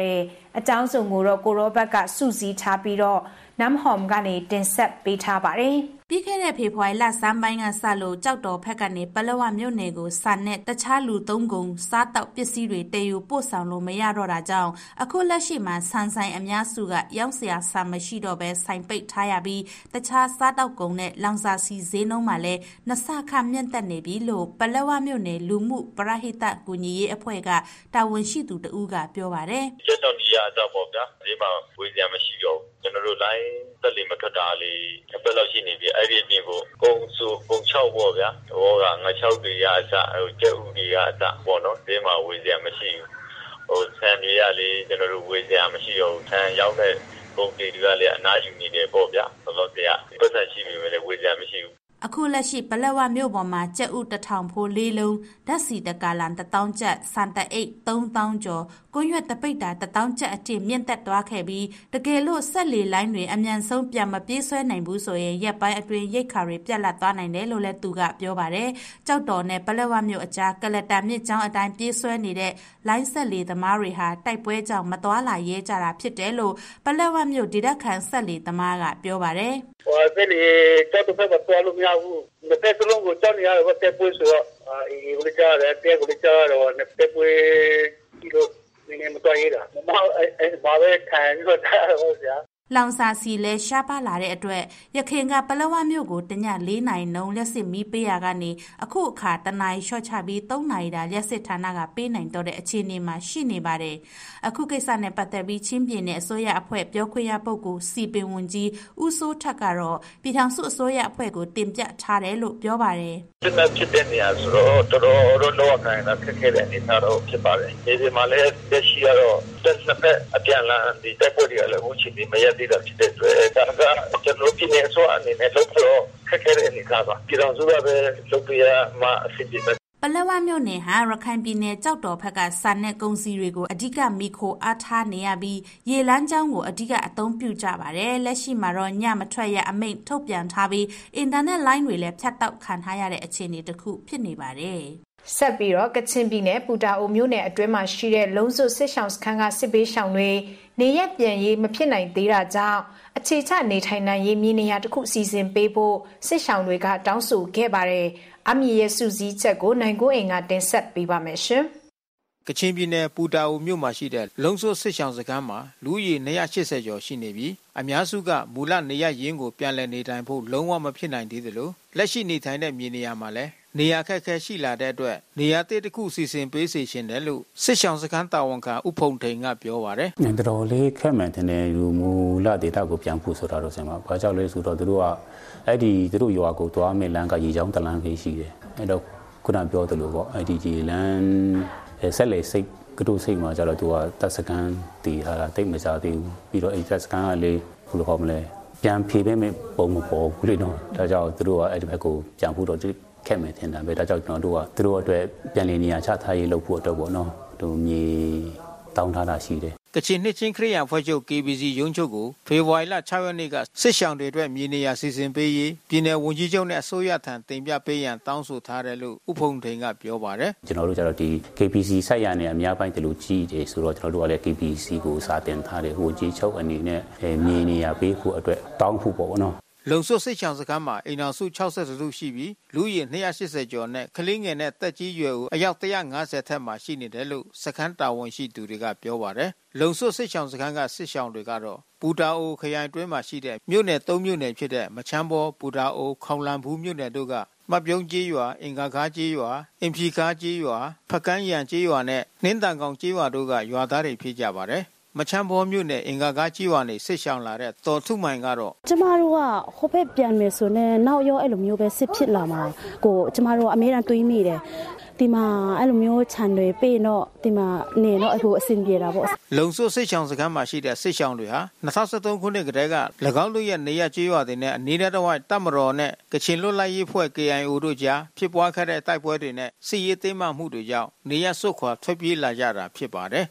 အကြောင်းစုံကိုတော့ကိုရောဘက်ကစုစည်းထားပြီးတော့နမ်ဟောမ်ကနေတင်ဆက်ပေးထားပါတယ်ပြီးခဲ့တဲ့ဖေဖော်ဝါရီလစမ်းပိုင်းကစလို့ကြောက်တော်ဖက်ကနေပလက်ဝမြို့နယ်ကိုစာနဲ့တခြားလူသုံးကုန်စားတောက်ပစ္စည်းတွေတည်ယူပို့ဆောင်လို့မရတော့တာကြောင့်အခုလက်ရှိမှာဆန်ဆိုင်အများစုကရောင်းစရာဆန်မရှိတော့ဘဲဆိုင်ပိတ်ထားရပြီးတခြားစားတောက်ကုန်နဲ့လောင်စာဆီဈေးနှုန်းမှာလည်းနှစ်ဆခမြင့်တက်နေပြီလို့ပလက်ဝမြို့နယ်လူမှုပရဟိတကူညီရေးအဖွဲ့ကတာဝန်ရှိသူတဦးကပြောပါတယ်။ကျွန်တော်ဒီရတော့ပေါ့ဗျာဒီမှာဝေးစရာမရှိတော့ကျွန်တော်တို့လိုင်းတက်လီမထွက်တာလေးအပက်လောက်ရှိနေပြီအဲ့ဒီအပြင်ကိုကုန်းစုကုန်းချောက်ပေါ့ဗျာဟောကငါချောက်တွေရအစဟိုကျက်ဥတွေရအစပေါ့နော်ဒီမှာဝေးစရာမရှိဘူးဟိုဆန်တွေရလေကျွန်တော်တို့ဝေးစရာမရှိတော့ဆန်ရောက်တဲ့ကုန်တွေကလည်းအနားယူနေတယ်ပေါ့ဗျာဆိုတော့တရားပတ်သက်ရှိပြီပဲလေဝေးစရာမရှိဘူးအခုလက်ရှိပလက်ဝမြို့ပေါ်မှာကျပ်ဥတစ်ထောင်ဖိုးလေးလုံးဓာတ်စီတကာလန်တစ်တောင်းကျပ်စံတအိတ်သုံးသောင်းကျော်ကွန်းရွက်တပိတ်တာတစ်တောင်းကျပ်အထိမြင့်တက်သွားခဲ့ပြီးတကယ်လို့ဆက်လီလိုင်းတွေအမြန်ဆုံးပြန်မပြေးဆွဲနိုင်ဘူးဆိုရင်ရက်ပိုင်းအတွင်းရိတ်ခါတွေပြတ်လတ်သွားနိုင်တယ်လို့လည်းသူကပြောပါတယ်ကြောက်တော်နဲ့ပလက်ဝမြို့အကြားကလတာမြစ်ကျောင်းအတိုင်းပြေးဆွဲနေတဲ့လိုင်းဆက်လီသမားတွေဟာတိုက်ပွဲကြောင့်မသွားလာရဲကြတာဖြစ်တယ်လို့ပလက်ဝမြို့ဒေသခံဆက်လီသမားကပြောပါတယ်ဟိုအဲ့ဒီကြောက်တဲ့ဘက်သွားလို့မရဘူးမတက်လုံးကိုကြောက်နေရတယ်ဘာတက်ပွဲဆိုတော့အေးကိုကြားတယ်တဲကိုကြားတော့တက်ပွဲဒီလိုနေမတော်ရတာမမအဲ့ဘာပဲခံရတော့တာဟုတ်ဗျာလောင်စာစီလဲရှားပါလာတဲ့အတွက်ရခင်ကပလက်ဝမြို့ကိုတညလေးနိုင်နှုံလက်စစ်မီးပေးရကနေအခုအခါတနာရီရှော့ချပြီးသုံးနာရီတာလက်စစ်ဌာနကပေးနိုင်တော့တဲ့အခြေအနေမှာရှိနေပါတယ်အခုကိစ္စနဲ့ပတ်သက်ပြီးချင်းပြည်နယ်အစိုးရအဖွဲ့ပြောခွင့်ရပုဂ္ဂိုလ်စီပင်ဝန်ကြီးဦးစိုးထက်ကတော့ပြည်ထောင်စုအစိုးရအဖွဲ့ကိုတင်ပြထားတယ်လို့ပြောပါတယ်ဖြစ်တဲ့ဖြစ်တဲ့နေရာဆိုတော့တော်တော်တော့ခိုင်းတာခက်ခဲတဲ့အနေအထားတော့ဖြစ်ပါတယ်ဒီမှာလည်းတက်ရှိရတော့တက်စက်အပြန်လာဒီတက်ပွဲတွေကလည်းဟိုချီဒီမရသေးတာဖြစ်တဲ့အတွက်ဒါကကျွန်တော်ပြည်နယ်ဆိုအနေနဲ့လောက်တော့ခက်ခဲတဲ့အနေအထားပါပြည်တော်စုကပဲလုပ်ပြရမှအဆင်ပြေမယ်ပလက်ဝမြို့နယ်ဟာရခိုင်ပြည်နယ်ကြောက်တော်ဘက်ကစာနယ်ကုန်းစီတွေကိုအဓိကမိခိုအားထားနေရပြီးရေလမ်းကြောင်းကိုအဓိကအသုံးပြုကြပါတယ်လက်ရှိမှာတော့ညမထွက်ရအမိန့်ထုတ်ပြန်ထားပြီးအင်တာနက်လိုင်းတွေလည်းဖြတ်တောက်ခံထားရတဲ့အခြေအနေတစ်ခုဖြစ်နေပါတယ်ဆက်ပြီးတော့ကချင်ပြည်နယ်ပူတာအိုမြို့နယ်အတွင်းမှာရှိတဲ့လုံးစုစစ်ဆောင်စခန်းကစစ်ပေးရှောင်တွေနေရက်ပြန်ရေးမဖြစ်နိုင်သေးတာကြောင့်အခြေချနေထိုင်နိုင်ရေးမြေနေရာတစ်ခုစီစဉ်ပေးဖို့စစ်ဆောင်တွေကတောင်းဆိုခဲ့ပါတယ်အမီရဲ့စုစည်းချက်ကိုနိုင်ကိုအိမ်ကတင်ဆက်ပေးပါမယ်ရှင်ကချင်ပြည်နယ်ပူတာအိုမြို့မှာရှိတဲ့လုံစိုးစစ်ဆောင်စခန်းမှာလူဦးရေနှစ်ရာ၈၀ကျော်ရှိနေပြီးအများစုကမူလနေရရင်းကိုပြန်လည်နေထိုင်ဖို့လုံးဝမဖြစ်နိုင်သေးသလိုလက်ရှိနေထိုင်တဲ့မြေနေရာမှာလည်းနေရာခက်ခဲရှိလာတဲ့အတွက်နေရာတစ်ခုစီစဉ်ပေးစေရှင်တယ်လို့စစ်ဆောင်စခန်းတာဝန်ခံဥဖုံထိန်ကပြောပါတယ်။တော်တော်လေးခက်မှန်တဲ့လူမူလဒေတာကိုပြန်ဖို့ဆိုတာတော့ဆင်ပါ။ဘာကြောင့်လဲဆိုတော့သူတို့ကအဲ့ဒီသူတို့ရွာကိုသွားမယ်လမ်းကရေချောင်းတလန်းကြီးရှိတယ်။အဲ့တော့ခုနပြောသလိုပေါ့အဲ့ဒီကြီးလမ်းဆက်လေစိတ်ကတို့စိတ်မှာကျတော့သူကတပ်စခန်းတည်ထားတာတိတ်မစားသေးဘူးပြီးတော့အဲ့တပ်စခန်းကလေဘယ်လိုခေါ်မလဲပြန်ဖြေပေးမယ်ပုံမပေါ်ဘူးလေနော်ဒါကြောင့်သူတို့ကအဲ့ဒီဘက်ကိုပြန်ဖို့တော့ခက်မယ်ထင်တာပဲဒါကြောင့်ကျွန်တော်တို့ကသူတို့အတွက်ပြန်လည်နေရာချထားရေးလုပ်ဖို့အတွက်ပေါ့နော်သူမြေတောင်းထားတာရှိတယ်ကချင်နှစ်ချင်းခရိယာဖွဲ့ချုပ် ကေ ဘီ စီ ရုံးချုပ်ကိုဖေဖော်ဝါရီလ၆ရက်နေ့ကစစ်ရှောင်တွေအတွက်မြေနေရာစီစဉ်ပေးရေးပြည်နယ်ဝန်ကြီးချုပ်နဲ့အစိုးရထံတင်ပြပေးရန်တောင်းဆိုထားတယ်လို့ဥဖုံထိန်ကပြောပါတယ်ကျွန်တော်တို့ကျတော့ဒီ ကေ ဘီ စီ စိုက်ရနေအများပိုင်းတလူကြီးတယ်ဆိုတော့ကျွန်တော်တို့ကလည်း ကေ ဘီ စီ ကိုစာတင်ထားတယ်ဝန်ကြီးချုပ်အနေနဲ့မြေနေရာပေးဖို့အတွက်တောင်းဖို့ပေါ့နော်လုံစွတ်စစ်ချောင်စခန်းမှာအိမ်တော်စု၆၁စုရှိပြီးလူကြီးနှစ်ရာ၈၀ကျော်နဲ့ကလေးငယ်နဲ့တက်ကြီးရွယ်ဦးအယောက်၁၅၀ထက်မှရှိနေတယ်လို့စခန်းတာဝန်ရှိသူတွေကပြောပါတယ်လုံစွတ်စစ်ချောင်စခန်းကစစ်ချောင်တွေကတော့ပူတာအိုခရိုင်တွင်းမှာရှိတဲ့မြို့နယ်၃မြို့နယ်ဖြစ်တဲ့မချမ်းဘောပူတာအိုခေါင်လန်ဘူးမြို့နယ်တို့ကမပြုံးကြီးရွာအင်္ဂါခါကြီးရွာအင်ဖြီခါကြီးရွာဖကန်းရန်ကြီးရွာနဲ့နှင်းတန်ကောင်ကြီးရွာတို့ကရွာသားတွေဖြစ်ကြပါတယ်မချမ်းဘောမြို့နယ်အင်္ဂါကားကြီးဝါနေစစ်ရှောင်လာတဲ့တော်ထုမိုင်ကတော့ကျမတို့ကဟိုဘက်ပြန်မယ်ဆိုရင်နောက်ရောအဲ့လိုမျိုးပဲစစ်ဖြစ်လာမှာကိုကျမတို့အမေရန်တွေးမိတယ်ဒီမှာအဲ့လိုမျိုးခြံတွေပေးတော့ဒီမှာနေတော့အခုအဆင်ပြေတာပေါ့လုံစွတ်စစ်ရှောင်စခန်းမှာရှိတဲ့စစ်ရှောင်တွေဟာ၂၀၁၃ခုနှစ်ကတည်းက၎င်းတို့ရဲ့နေရကြီးဝါတွေနဲ့အနီးတစ်ဝိုက်တပ်မတော်နဲ့ကချင်လွတ်လပ်ရေးဖွဲ့ ကေ အိုင် အို တို့ကြားဖြစ်ပွားခဲ့တဲ့တိုက်ပွဲတွေနဲ့စစ်ရေးသိမ်းမှုတွေကြောင့်နေရစွတ်ခွာထွက်ပြေးလာကြတာဖြစ်ပါတယ်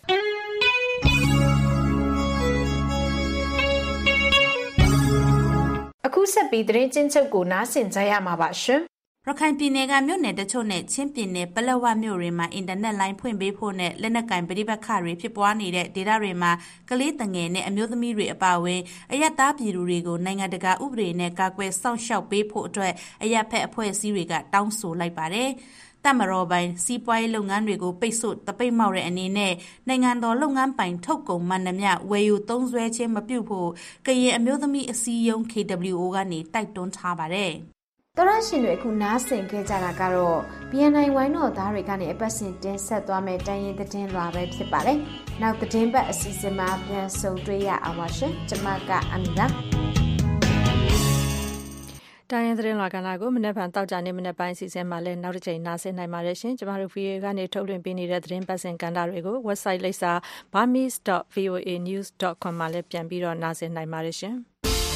အခုဆက်ပြီးသတင်းချင်းချုပ်ကိုနားဆင်ကြရမှာပါရှင်ရခိုင်ပြည်နယ်ကမြို့နယ်တချို့နဲ့ချင်းပြည်နယ်ပလက်ဝမြို့တွေမှာအင်တာနက်လိုင်းဖွင့်ပေးဖို့နဲ့လက်နက်ကင်ပဋိပက္ခတွေဖြစ်ပွားနေတဲ့ဒေသတွေမှာကလေးတငယ်နဲ့အမျိုးသမီးတွေအပါအဝင်အရပ်သားပြည်သူတွေကိုနိုင်ငံတကာဥပဒေနဲ့ကာကွယ်စောင့်ရှောက်ပေးဖို့အတွက်အရပ်ဖက်အဖွဲ့အစည်းတွေကတောင်းဆိုလိုက်ပါတယ်။တမရောပိုင်စီးပွားရေးလုပ်ငန်းတွေကိုပိတ်ဆို့တပိတ်မောက်တဲ့အနေနဲ့နိုင်ငံတော်လုပ်ငန်းပိုင်ထုတ်ကုန်မှန်သမျှဝယ်ယူသုံးစွဲခြင်းမပြုဖို့ကရင်အမျိုးသမီးအစည်းအရုံး K W O ကနေတိုက်တွန်းထားပါတယ်။တော်ရရှင်တွေအခုနားဆင်ခဲ့ကြတာကတော့ B N I ဝိုင်းတော်သားတွေကနေအပတ်စဉ်တင်ဆက်သွားမယ့်တိုင်းရင်းသတင်းလွှာပဲဖြစ်ပါတယ်။နောက်သတင်းပတ်အစီအစဉ်မှာပြန်ဆုံတွေ့ရအောင်ပါရှင်။ကျွန်မကအမီပါ။တိုင်းရင်းသတင်းလွှာကဏ္ဍကိုမနေ့ကတောက်ကြနေမနေ့ပိုင်းအစီအစဉ်မှာလည်းနောက်တစ်ချိန်နားဆင်နိုင်ပါတယ်ရှင်။ကျမတို့ V O A ကနေထုတ်လွှင့်ပေးနေတဲ့သတင်းပတ်စဉ်ကဏ္ဍတွေကို website လိပ်စာ burmese dot voa news dot com မှာလည်းပြန်ပြီးတော့နားဆင်နိုင်ပါတယ်ရှင်။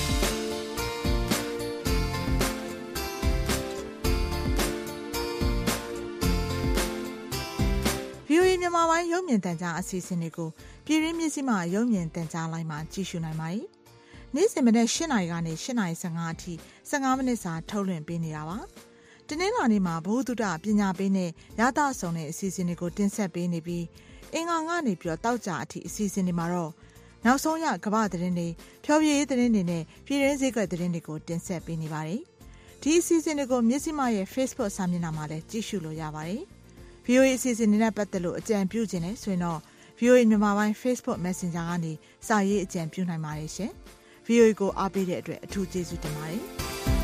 V O A မြန်မာပိုင်းရုပ်မြင်သံကြားအစီအစဉ်တွေကိုပြည်ရင်းမြစ်စီမှာရုပ်မြင်သံကြားလိုင်းမှာကြည့်ရှုနိုင်ပါတယ်။နေ့စဉ်မနေ့၈နာရီကနေ၈နာရီ၁၅အထိ၁၅မိနစ်စာထုတ်လွှင့်ပေးနေတာပါ။ဒီနေ့လာနေ့မှာဘ ഹു တုတပညာပေးနဲ့ရသဆောင်တဲ့အစီအစဉ်တွေကိုတင်ဆက်ပေးနေပြီးအင်္ဂါကနေပြီးတော့တောက်ကြအထိအစီအစဉ်တွေမှာတော့နောက်ဆုံးရကမ္ဘာသတင်းတွေဖျော်ဖြေရေးသတင်းတွေနဲ့ပြည်ရင်းစည်းကွက်သတင်းတွေကိုတင်ဆက်ပေးနေပါတယ်။ဒီအစီအစဉ်တွေကိုမြစ်စီမရဲ့ Facebook စာမျက်နှာမှာလည်းကြည့်ရှုလို့ရပါတယ်။ V O A အစီအစဉ်နဲ့ပတ်သက်လို့အကြံပြုခြင်းနဲ့ဆိုရင်တော့ V O A မြန်မာပိုင်း Facebook Messenger ကနေစာရေးအကြံပြုနိုင်ပါတယ်ရှင်။ V O A ကိုအားပေးတဲ့အတွက်အထူးကျေးဇူးတင်ပါတယ်။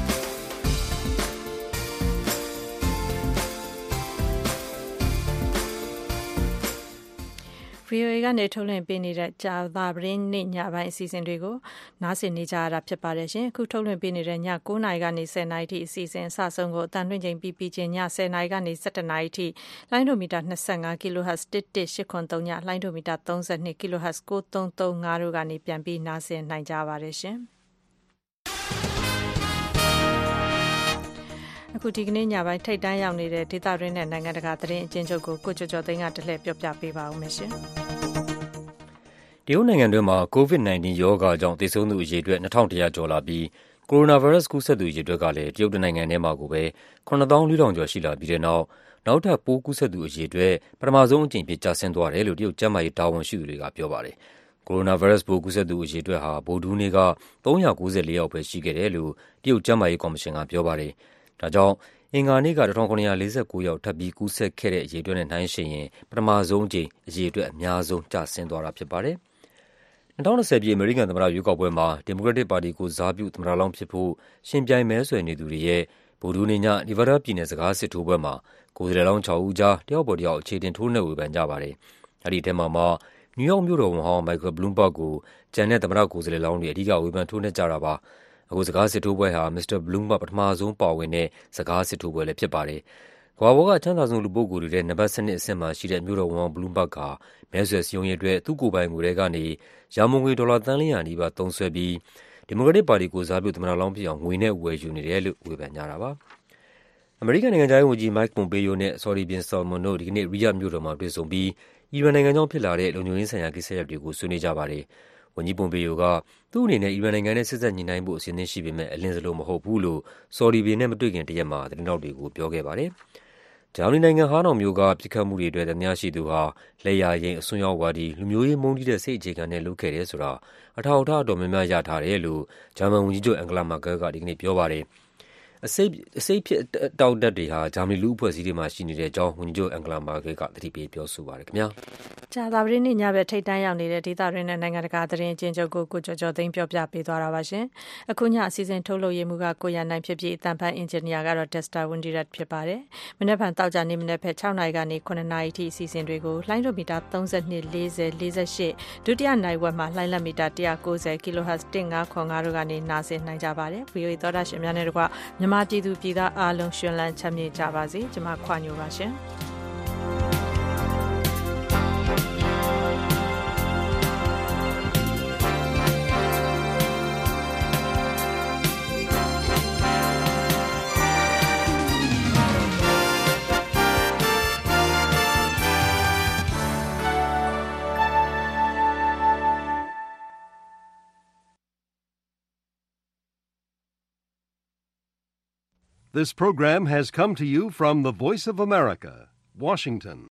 V O A ကနေထုတ်လွှင့်ပေးနေတဲ့ကြာသပတေးနေ့ညပိုင်းအစီအစဉ်တွေကိုနားဆင်နေကြရတာဖြစ်ပါတယ်ရှင်။အခုထုတ်လွှင့်ပေးနေတဲ့ည၉နာရီကနေ၁၀နာရီထိအစီအစဉ်အစဆုံးကိုအတန်လွှင့်ချိန်ပြီးပြီးချင်းည၁၀နာရီကနေ၁၁နာရီထိလိုင်းဒိုမီတာ၂၅ kHz တစ်တစ်၈ခွန်၃ညလိုင်းဒိုမီတာ၃၂ kHz ၉၃၃၅တို့ကနေပြန်ပြီးနားဆင်နိုင်ကြပါတယ်ရှင်။အခုဒီကနေ့ညပိုင်းထိတ်တန်းရောက်နေတဲ့ဒေသတွင်းနဲ့နိုင်ငံတကာသတင်းအကျဉ်းချုပ်ကိုကိုကျော်ကျော်သိန်းကတလှည့်ပြောပြပေးပါဦးမယ်ရှင်။တရုတ်နိုင်ငံတွင်းမှာ ကိုဗစ်၁၉ ရောဂါကြောင့်သေဆုံးသူအရေအတွက်နှစ်ထောင်တစ်ရာကျော်လာပြီးကိုရိုနာဗိုင်းရပ်စ်ကူးစက်သူအရေအတွက်ကလည်းတရုတ်နိုင်ငံထဲမှာကိုပဲခုနှစ်သောင်းလေးထောင်ကျော်ရှိလာပြီးတဲ့နောက်နောက်ထပ်ပိုးကူးစက်သူအရေအတွက်ပထမဆုံးအကြိမ်ဖြစ်ကျဆင်းသွားတယ်လို့တရုတ်ကျန်းမာရေးတာဝန်ရှိသူတွေကပြောပါတယ်။ကိုရိုနာဗိုင်းရပ်စ်ပိုးကူးစက်သူအရေအတွက်ဟာဗုဒ္ဓဟူးနေ့ကသုံးရာကိုးဆယ်လေးယောက်ပဲရှိခဲ့တယ်လို့တရုတ်ကျန်းမာရေးကော်မရှင်ကပြောပါတယ်။ဒါကြောင့်အင်္ဂါနေ့ကတစ်ထောင်ခုနှစ်ရာလေးဆယ်ကိုးယောက်ထပ်ပြီးကူးစက်ခဲ့တဲ့အရေအတွက်နဲ့နှိုင်းယှဉ်ရင်ပထမဆုံးအကြိမ်အရေအတွက်အများဆုံးကျဆင်းသွားတာဖြစ်ပါတယ်။၂၀၂၀ပြည့်အမေရိကန်သမ္မတရွေးကောက်ပွဲမှာဒီမိုကရက်တစ်ပါတီကိုစားပြုသမ္မတလောင်းဖြစ်ဖို့ရှင်ပြိုင်မဲဆွယ်နေသူတွေရဲ့ဗုဒ္ဓဟူးနေ့ညနီဗားဒါးပြည်နယ်စကားစစ်ထိုးပွဲမှာကိုယ်စားလှယ်လောင်း၆ဦးကြားတယောက်ပေါ်တယောက်အခြေတင်ထိုးနှက်ဝေဖန်ကြပါတယ်။အဲဒီထဲမှာမှနယူးယောက်မြို့တော်ဝန်ဟောင်းမိုက်ကယ်ဘလူးဘတ်ကိုကျန်တဲ့သမ္မတကိုယ်စားလှယ်လောင်းတွေအဓိကဝေဖန်ထိုးနှက်ကြတာပါ။အခုစကားစစ်ထိုးပွဲဟာမစ္စတာဘလူးဘတ်ပထမဆုံးပါဝင်တဲ့စကားစစ်ထိုးပွဲလည်းဖြစ်ပါတယ်။ကမ္ဘာပေါ်ကအချမ်းသာဆုံးလူပုဂ္ဂိုလ်တွေထဲနံပါတ်စနစ်အဆင့်မှာရှိတဲ့မြို့တော်ဝန်ဘလူးဘတ်ကမဲဆွယ်စည်းရုံးရေးအတွက်သူ့ကိုယ်ပိုင်ငွေထဲကနေရန်ပုံငွေဒေါ်လာသန်းလေးရာနီးပါးသုံးစွဲပြီးဒီမိုကရက်တစ်ပါတီကိုစားပြုသမ္မတလောင်းဖြစ်အောင်ငွေနဲ့ဝယ်ယူနေတယ်လို့ဝေဖန်ကြတာပါ။အမေရိကန်နိုင်ငံခြားရေးဝန်ကြီးမိုက်ပွန်ပေယိုနဲ့ဆော်ဒီဘင်ဆာလ်မွန်တို့ဒီကနေ့ရီယာ့ဒ်မြို့တော်မှာတွေ့ဆုံပြီးအီရန်နိုင်ငံကြောင့်ဖြစ်လာတဲ့လုံခြုံရေးဆိုင်ရာကိစ္စရပ်တွေကိုဆွေးနွေးကြပါတယ်။ဝန်ကြီးပွန်ပေယိုကသူ့အနေနဲ့အီရန်နိုင်ငံနဲ့ဆက်စပ်ညှိနှိုင်းဖို့အစီအစဉ်ရှိပေမဲ့အလင်းစလိုမဟုတ်ဘူးလို့ဆော်ဒီဘင်နဲ့မတွေ့ခင်တရက်မှာသတင်းထောက်တွေကိုပြောခဲ့ပါတယ်။ဂျာမနီနိုင်ငံဟာနောင်မြို့ကပြစ်ခတ်မှုတွေအတွက်သံသယရှိသူဟာလက်ယာယိမ်းအစွန်းရောက်ဝါဒီလူမျိုးရေးမုန်းတီးတဲ့စိတ်အခြေခံနဲ့လုပ်ခဲ့တယ်ဆိုတာအထောက်အထားအတော်များများရထားတယ်လို့ဂျာမန်ဝန်ကြီးချုပ်အန်ဂလာမာကယ်လ်ကဒီကနေ့ပြောပါတယ်။အစိတ်အစိတ်ဖြစ်တောက်တက်တွေဟာဂျာမနီလူ့အဖွဲ့အစည်းတွေမှာရှိနေတဲ့အကြောင်းဝန်ကြီးချုပ်အန်ဂလာမာကယ်လ်ကသတိပေးပြောဆိုပါတယ်ခင်ဗျာ။ကြာသပတေးနေ့ညဘက်ထိတ်တန်းရောက်နေတဲ့ဒေသတွင်းနဲ့နိုင်ငံတကာသတင်းအကျဉ်းချုပ်ကိုကိုကျော်ကျော်သိန်းပြောပြပေးသွားတာပါရှင်။အခုညအစီအစဉ်ထုတ်လုပ်ရေးမှုကကိုရန်နိုင်ဖြစ်ပြီးအတန်ဖန်အင်ဂျင်နီယာကတော့ဒက်စတာဝန်ဒီရက်ဖြစ်ပါတယ်။မနေ့ကတောက်ကြနေမနေ့ဖက်၆နာရီကနေခုနှစ်နာရီထိအစီအစဉ်တွေကိုလှိုင်းဒိုမီတာ၃၂ ၄၀ ၄၈ဒုတိယနိုင်ဝက်မှာလှိုင်းလက်မီတာ၁၉၀ kHz ၁၅ခွန်၅တို့ကနေနားဆင်နိုင်ကြပါတယ်။ V O A သောတာရှင်များနဲ့တကွမြန်မာပြည်သူပြည်သားအားလုံးရှင်လန်းချမ်းမြေ့ကြပါစေ။ကျွန်မခွာညိုပါရှင်။ This program has come to you from the Voice of America, Washington.